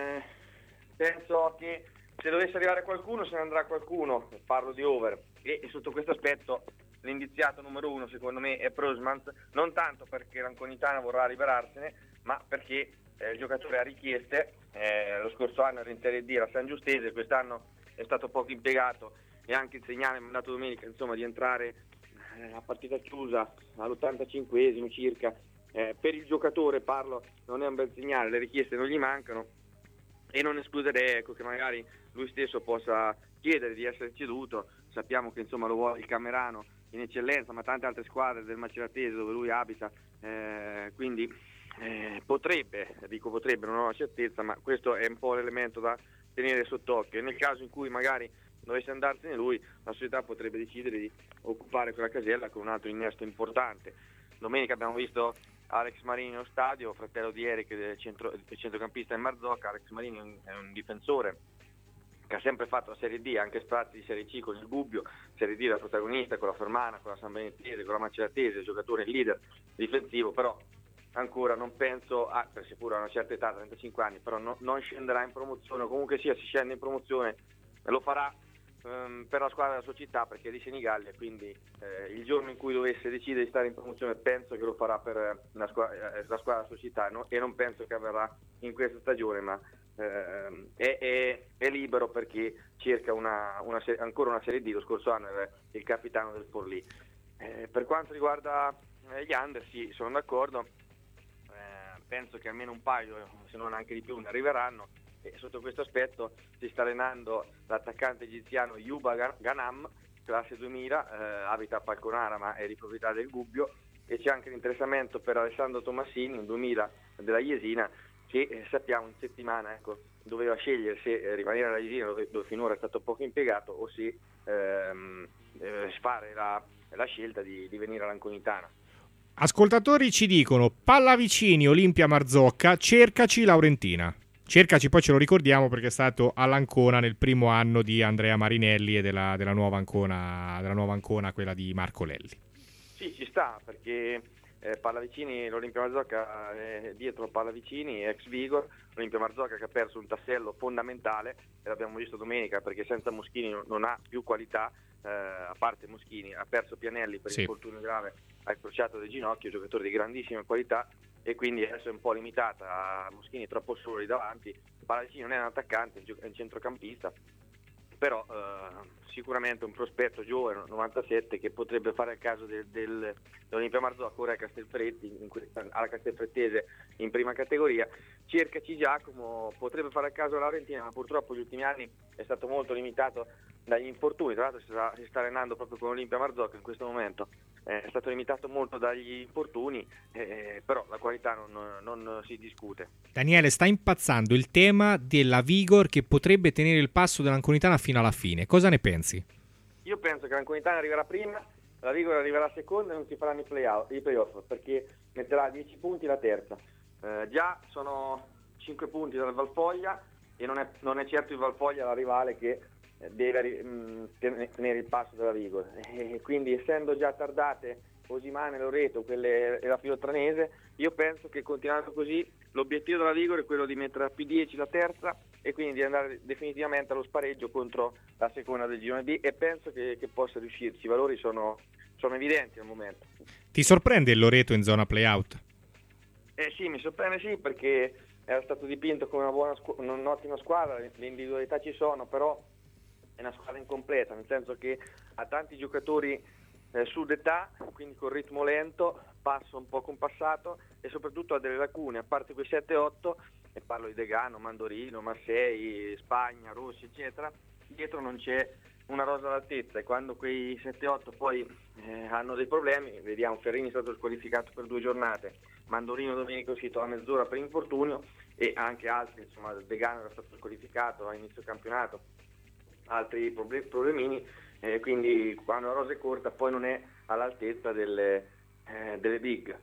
penso che se dovesse arrivare qualcuno se ne andrà qualcuno, parlo di over, e sotto questo aspetto l'indiziato numero 1 secondo me è Prosmans, non tanto perché l'Anconitana vorrà liberarsene, ma perché il giocatore ha richieste. Lo scorso anno era in Serie D, era San Giustese, quest'anno è stato poco impiegato e anche il segnale mandato domenica insomma di entrare a partita chiusa all'85esimo circa. Per il giocatore parlo, non è un bel segnale, le richieste non gli mancano e non escluderei che magari lui stesso possa chiedere di essere ceduto. Sappiamo che insomma lo vuole il Camerano in eccellenza, ma tante altre squadre del Maceratese dove lui abita, quindi potrebbe, non ho la certezza, ma questo è un po' l'elemento da tenere sott'occhio. E nel caso in cui magari dovesse andarsene lui, la società potrebbe decidere di occupare quella casella con un altro innesto importante. Domenica abbiamo visto Alex Marini nello stadio, fratello di Eric, il centrocampista in Marzocca. Alex Marini è un difensore che ha sempre fatto la Serie D, anche spazi di Serie C con il Gubbio, Serie D da protagonista con la Fermana, con la San Benettese, con la Maceratese, giocatore leader difensivo, però ancora non penso, per sicuro a una certa età, 35 anni, però non scenderà in promozione, comunque sia si scende in promozione, lo farà per la squadra della sua città perché è di Senigallia, quindi il giorno in cui dovesse decidere di stare in promozione penso che lo farà per la squadra della sua città, no? E non penso che avverrà in questa stagione, ma è libero perché cerca ancora una Serie D. Lo scorso anno era il capitano del Forlì. Per quanto riguarda gli under, sì, sono d'accordo, penso che almeno un paio, se non anche di più, ne arriveranno. E sotto questo aspetto si sta allenando l'attaccante egiziano Yuba Ghanam, classe 2000, abita a Falconara ma è di proprietà del Gubbio, e c'è anche l'interessamento per Alessandro Tomassini, un 2000 della Jesina, che sappiamo in settimana doveva scegliere se rimanere alla Jesina, dove finora è stato poco impiegato, o se fare la scelta di venire all'Anconitana. Ascoltatori ci dicono: Pallavicini, Olimpia Marzocca, cercaci Laurentina. Cercaci, poi ce lo ricordiamo perché è stato all'Ancona nel primo anno di Andrea Marinelli e della nuova Ancona, quella di Marco Lelli. Sì, ci sta, perché Pallavicini, l'Olimpia Marzocca dietro Pallavicini, ex Vigor, l'Olimpia Marzocca che ha perso un tassello fondamentale, e l'abbiamo visto domenica, perché senza Moschini non ha più qualità, a parte Moschini, ha perso Pianelli per infortunio grave, ha incrociato del ginocchio, giocatore di grandissima qualità, e quindi adesso è un po' limitata, Moschini troppo solo lì davanti. Pallavicini non è un attaccante, è un centrocampista, però sicuramente un prospetto giovane, 97, che potrebbe fare il caso dell'Olimpia Marzocca, ora alla Castelfrettese in prima categoria. Cercaci Giacomo, potrebbe fare il caso alla Laurentina, ma purtroppo gli ultimi anni è stato molto limitato dagli infortuni, tra l'altro si sta allenando proprio con l'Olimpia Marzocca in questo momento, è stato limitato molto dagli infortuni, però la qualità non si discute. Daniele, sta impazzando il tema della Vigor che potrebbe tenere il passo dell'Anconitana fino alla fine. Cosa ne pensi? Io penso che l'Anconitana arriverà prima, la Vigor arriverà seconda e non si faranno i playoff, perché metterà 10 punti la terza. Già sono 5 punti dal Valfoglia, e non è certo il Valfoglia la rivale che deve tenere il passo della Vigor, e quindi, essendo già tardate Osimane, Loreto, quelle e la Filotranese, io penso che continuando così l'obiettivo della Vigor è quello di mettere a P10 la terza, e quindi di andare definitivamente allo spareggio contro la seconda del girone B, e penso che possa riuscirci. I valori sono evidenti al momento. Ti sorprende il Loreto in zona playout? Sì, mi sorprende, sì, perché era stato dipinto come un'ottima squadra, le individualità ci sono, però è una squadra incompleta, nel senso che ha tanti giocatori su d'età, quindi con ritmo lento, passo un po' compassato, e soprattutto ha delle lacune, a parte quei 7-8, e parlo di Degano, Mandorino, Marsei, Spagna, Rossi, eccetera. Dietro non c'è una rosa all'altezza, e quando quei 7-8 poi hanno dei problemi, vediamo Ferrini è stato squalificato per 2 giornate, Mandorino domenica è uscito a mezz'ora per infortunio, e anche altri, insomma Degano era stato squalificato a inizio campionato, altri problemini, quindi quando la rosa è corta poi non è all'altezza delle big.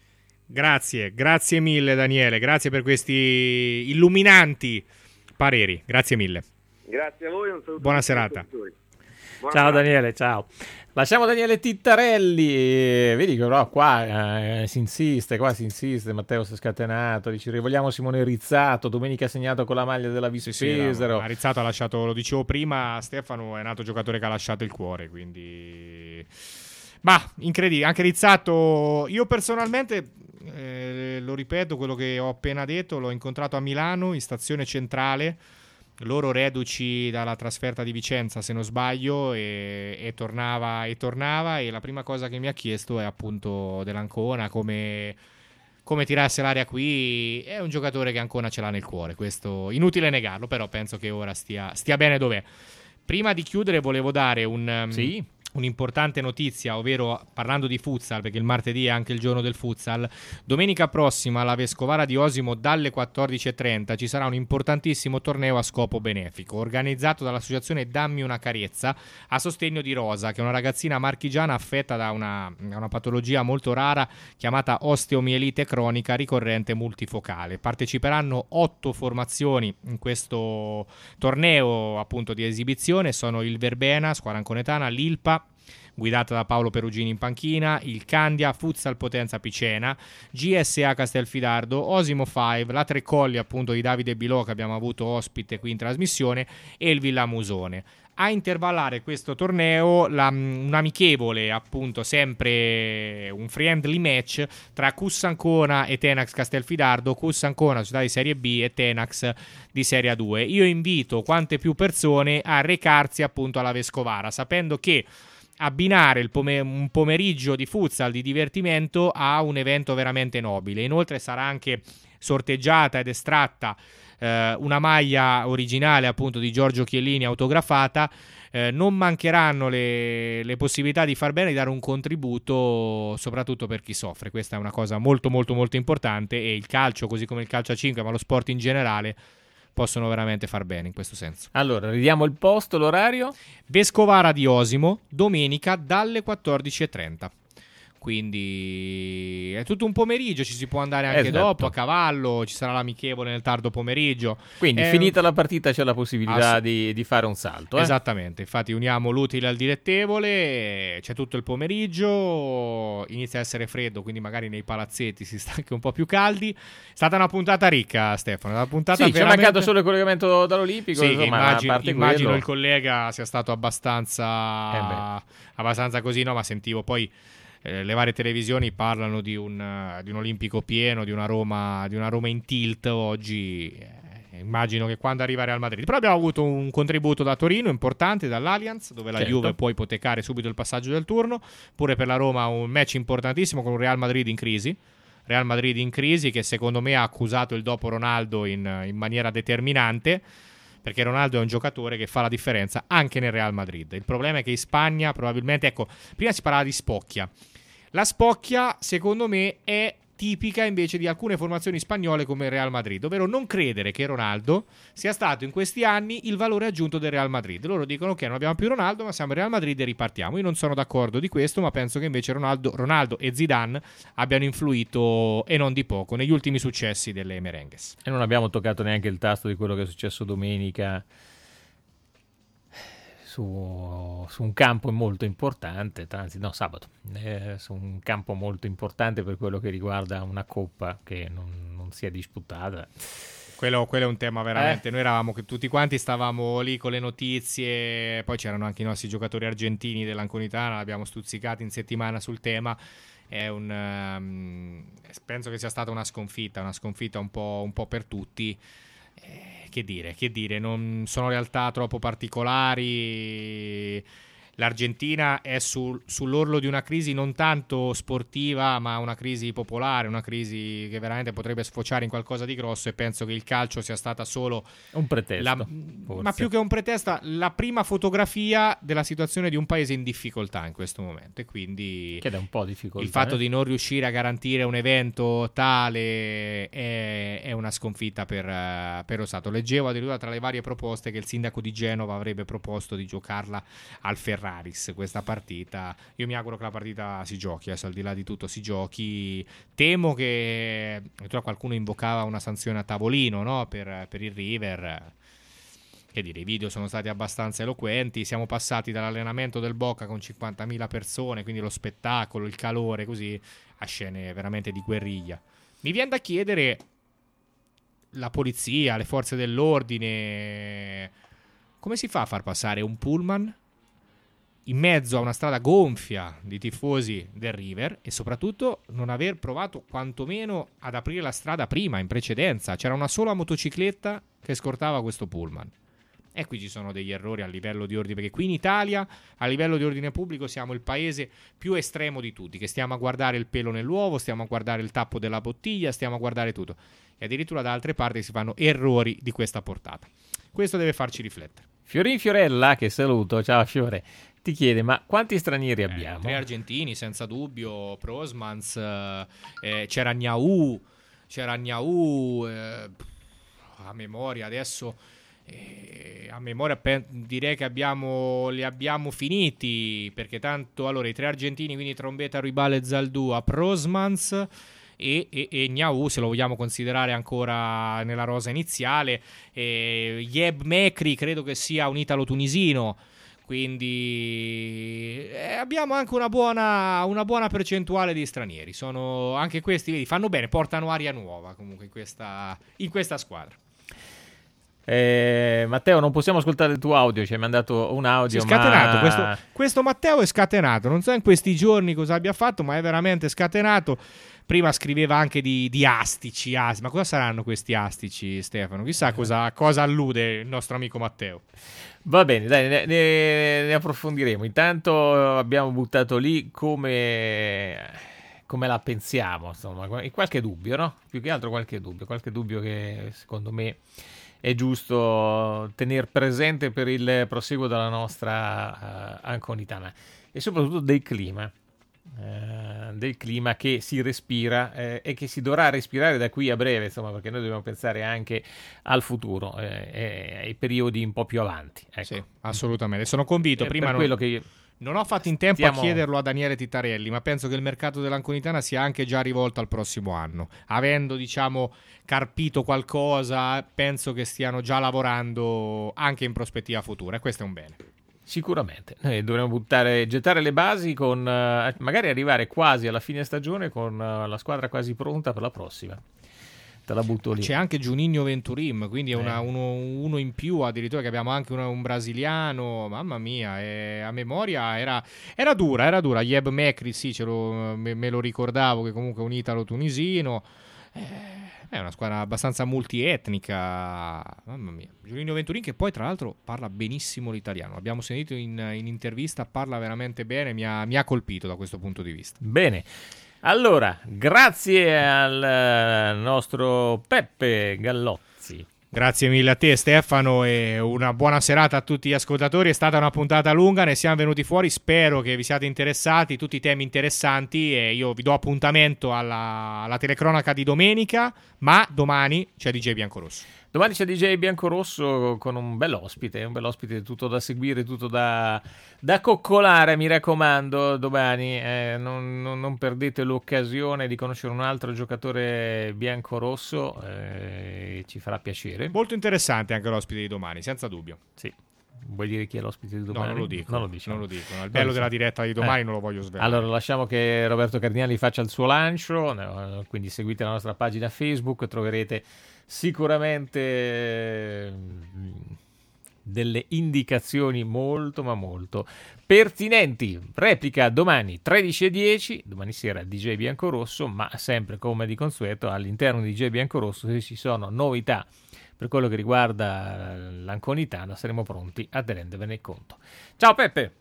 Grazie mille Daniele, grazie per questi illuminanti pareri, grazie mille. Grazie a voi, un saluto. Buona serata. Ciao Daniele, ciao. Lasciamo Daniele Tittarelli, vedi che però qua si insiste, Matteo si è scatenato, dice rivogliamo Simone Rizzato, domenica segnato con la maglia della Vispesero. Sì, Rizzato ha lasciato, lo dicevo prima, Stefano è un altro giocatore che ha lasciato il cuore, quindi incredibile, anche Rizzato. Io personalmente, lo ripeto, quello che ho appena detto, l'ho incontrato a Milano in stazione centrale, loro reduci dalla trasferta di Vicenza se non sbaglio, e tornava, e la prima cosa che mi ha chiesto è appunto dell'Ancona, come tirasse l'aria qui. È un giocatore che Ancona ce l'ha nel cuore, questo inutile negarlo, però penso che ora stia bene dov'è. Prima di chiudere volevo dare un'importante notizia, ovvero parlando di futsal, perché il martedì è anche il giorno del futsal. Domenica prossima alla Vescovara di Osimo dalle 14:30 ci sarà un importantissimo torneo a scopo benefico organizzato dall'associazione Dammi una carezza a sostegno di Rosa, che è una ragazzina marchigiana affetta da una patologia molto rara chiamata osteomielite cronica ricorrente multifocale. Parteciperanno 8 formazioni in questo torneo appunto di esibizione, sono il Verbena, squadra anconetana, l'Ilpa guidata da Paolo Perugini in panchina, il Candia, Futsal Potenza Picena, GSA Castelfidardo, Osimo 5, la Tre Colli appunto di Davide Bilò che abbiamo avuto ospite qui in trasmissione, e il Villa Musone. A intervallare questo torneo un amichevole, appunto sempre un friendly match tra Cus Ancona e Tenax Castelfidardo, Cus Ancona società di Serie B e Tenax di Serie A2. Io invito quante più persone a recarsi appunto alla Vescovara, sapendo che abbinare un pomeriggio di futsal, di divertimento, a un evento veramente nobile. Inoltre sarà anche sorteggiata ed estratta una maglia originale appunto di Giorgio Chiellini autografata. Non mancheranno le possibilità di far bene, di dare un contributo soprattutto per chi soffre. Questa è una cosa molto molto molto importante, e il calcio, così come il calcio a 5, ma lo sport in generale, possono veramente far bene in questo senso. Allora, ridiamo il posto, l'orario? Vescovara di Osimo, domenica dalle 14:30. quindi è tutto un pomeriggio, ci si può andare anche dopo a cavallo, ci sarà l'amichevole nel tardo pomeriggio. Quindi finita la partita c'è la possibilità di fare un salto. Esattamente, infatti uniamo l'utile al dilettevole, c'è tutto il pomeriggio, inizia a essere freddo, quindi magari nei palazzetti si sta anche un po' più caldi. È stata una puntata ricca, Stefano, una puntata sì, veramente... c'è mancato solo il collegamento dall'Olimpico, sì, insomma, immagino il collega sia stato abbastanza così, no, ma sentivo poi le varie televisioni parlano di un Olimpico pieno, di una Roma in tilt oggi. Immagino che quando arriva Real Madrid. Però abbiamo avuto un contributo da Torino importante, dall'Allianz, dove la Juve può ipotecare subito il passaggio del turno. Pure per la Roma un match importantissimo con un Real Madrid in crisi. Real Madrid in crisi che secondo me ha accusato il dopo Ronaldo in maniera determinante, perché Ronaldo è un giocatore che fa la differenza anche nel Real Madrid. Il problema è che in Spagna probabilmente, ecco, prima si parlava di spocchia. La spocchia, secondo me, è tipica invece di alcune formazioni spagnole come il Real Madrid, ovvero non credere che Ronaldo sia stato in questi anni il valore aggiunto del Real Madrid. Loro dicono che non abbiamo più Ronaldo, ma siamo il Real Madrid e ripartiamo. Io non sono d'accordo di questo, ma penso che invece Ronaldo e Zidane abbiano influito, e non di poco, negli ultimi successi delle merengues. E non abbiamo toccato neanche il tasto di quello che è successo domenica su un campo molto importante, sabato, su un campo molto importante per quello che riguarda una coppa che non si è disputata. Quello è un tema veramente. Noi eravamo tutti quanti, stavamo lì con le notizie, poi c'erano anche i nostri giocatori argentini dell'Anconitana, l'abbiamo stuzzicati in settimana sul tema. Penso che sia stata una sconfitta un po' per tutti. Che dire, non sono realtà troppo particolari. L'Argentina è sull'orlo di una crisi non tanto sportiva, ma una crisi popolare, una crisi che veramente potrebbe sfociare in qualcosa di grosso, e penso che il calcio sia stata solo un pretesto, ma più che un pretesto, la prima fotografia della situazione di un paese in difficoltà in questo momento, e quindi che è un po' difficoltà, il fatto di non riuscire a garantire un evento tale è una sconfitta per lo Stato. Leggevo addirittura tra le varie proposte che il sindaco di Genova avrebbe proposto di giocarla al Ferraris questa partita. Io mi auguro che la partita si giochi, al di là di tutto si giochi. Temo che qualcuno invocava una sanzione a tavolino, no? per il River. Che dire, i video sono stati abbastanza eloquenti. Siamo passati dall'allenamento del Boca con 50.000 persone, quindi lo spettacolo, il calore, così, a scene veramente di guerriglia. Mi viene da chiedere, la polizia, le forze dell'ordine, come si fa a far passare un pullman in mezzo a una strada gonfia di tifosi del River, e soprattutto non aver provato quantomeno ad aprire la strada prima, in precedenza? C'era una sola motocicletta che scortava questo pullman. E qui ci sono degli errori a livello di ordine, perché qui in Italia a livello di ordine pubblico siamo il paese più estremo di tutti, che stiamo a guardare il pelo nell'uovo, stiamo a guardare il tappo della bottiglia, stiamo a guardare tutto, e addirittura da altre parti si fanno errori di questa portata. Questo deve farci riflettere. Fiorin Fiorella, che saluto, ciao Fiore, ti chiede: ma quanti stranieri abbiamo? 3 argentini senza dubbio, Prosmans, c'era Gnau, a memoria adesso, direi che li abbiamo finiti, perché tanto, allora, i 3 argentini, quindi Trombetta, Ruibal e Zaldúa, Prosmans e Gnau, se lo vogliamo considerare ancora nella rosa iniziale, Yeb Mekri credo che sia un italo-tunisino, quindi abbiamo anche una buona percentuale di stranieri. Sono anche questi, vedi, fanno bene, portano aria nuova comunque in questa squadra. Matteo, non possiamo ascoltare il tuo audio, ci hai mandato un audio, scatenato, questo Matteo è scatenato, non so in questi giorni cosa abbia fatto, ma è veramente scatenato. Prima scriveva anche di astici, ma cosa saranno questi astici, Stefano? Chissà cosa allude il nostro amico Matteo. Va bene, dai, ne approfondiremo. Intanto abbiamo buttato lì come la pensiamo, insomma, qualche dubbio, no? Più che altro qualche dubbio che secondo me è giusto tenere presente per il proseguo della nostra Anconitana, e soprattutto del clima che si respira e che si dovrà respirare da qui a breve, insomma, perché noi dobbiamo pensare anche al futuro, ai periodi un po' più avanti, ecco. Sì, assolutamente, sono convinto. Prima per quello che Non ho fatto in tempo a chiederlo a Daniele Tittarelli, ma penso che il mercato dell'Anconitana sia anche già rivolto al prossimo anno. Avendo, diciamo, carpito qualcosa, penso che stiano già lavorando anche in prospettiva futura, e questo è un bene. Sicuramente. Noi dovremmo gettare le basi con magari arrivare quasi alla fine stagione con la squadra quasi pronta per la prossima. Te la butto lì. C'è anche Juninho Venturim, quindi è uno in più, addirittura, che abbiamo anche un brasiliano. Mamma mia, a memoria era dura. Yeb Mekri, sì, me lo ricordavo, che comunque è un italo-tunisino. È una squadra abbastanza multietnica. Mamma mia. Juninho Venturim, che poi tra l'altro parla benissimo l'italiano. L'abbiamo sentito in intervista, parla veramente bene, mi ha colpito da questo punto di vista. Bene. Allora, grazie al nostro Peppe Gallozzi. Grazie mille a te, Stefano, e una buona serata a tutti gli ascoltatori. È stata una puntata lunga, ne siamo venuti fuori, spero che vi siate interessati, tutti i temi interessanti, e io vi do appuntamento alla telecronaca di domenica, ma domani c'è DJ Biancorosso. Domani c'è DJ Biancorosso con un bel ospite tutto da seguire, tutto da coccolare, mi raccomando, domani. Non perdete l'occasione di conoscere un altro giocatore biancorosso, ci farà piacere. Molto interessante anche l'ospite di domani, senza dubbio. Sì. Vuoi dire chi è l'ospite di domani? No, non lo dico. Non lo dico. Il bello della diretta di domani non lo voglio svelare. Allora lasciamo che Roberto Cardinali faccia il suo lancio, quindi seguite la nostra pagina Facebook, troverete sicuramente delle indicazioni molto ma molto pertinenti. Replica domani 13:10, domani sera DJ Biancorosso, ma sempre come di consueto all'interno di DJ Biancorosso, se ci sono novità per quello che riguarda l'Anconitana, saremo pronti a rendervene conto. Ciao Peppe,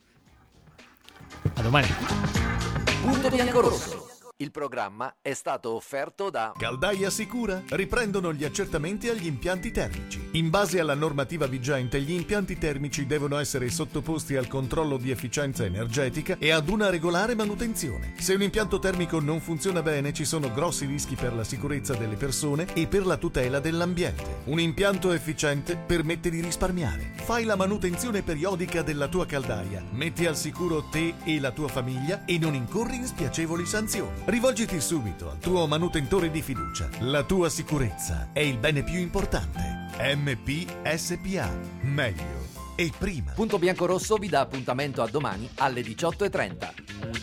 a domani. Punto Biancorosso. Il programma è stato offerto da Caldaia Sicura. Riprendono gli accertamenti agli impianti termici. In base alla normativa vigente, gli impianti termici devono essere sottoposti al controllo di efficienza energetica e ad una regolare manutenzione. Se un impianto termico non funziona bene, ci sono grossi rischi per la sicurezza delle persone e per la tutela dell'ambiente. Un impianto efficiente permette di risparmiare. Fai la manutenzione periodica della tua caldaia, metti al sicuro te e la tua famiglia e non incorri in spiacevoli sanzioni. Rivolgiti subito al tuo manutentore di fiducia. La tua sicurezza è il bene più importante. MP SPA. Meglio e prima. Punto Biancorosso vi dà appuntamento a domani alle 18:30.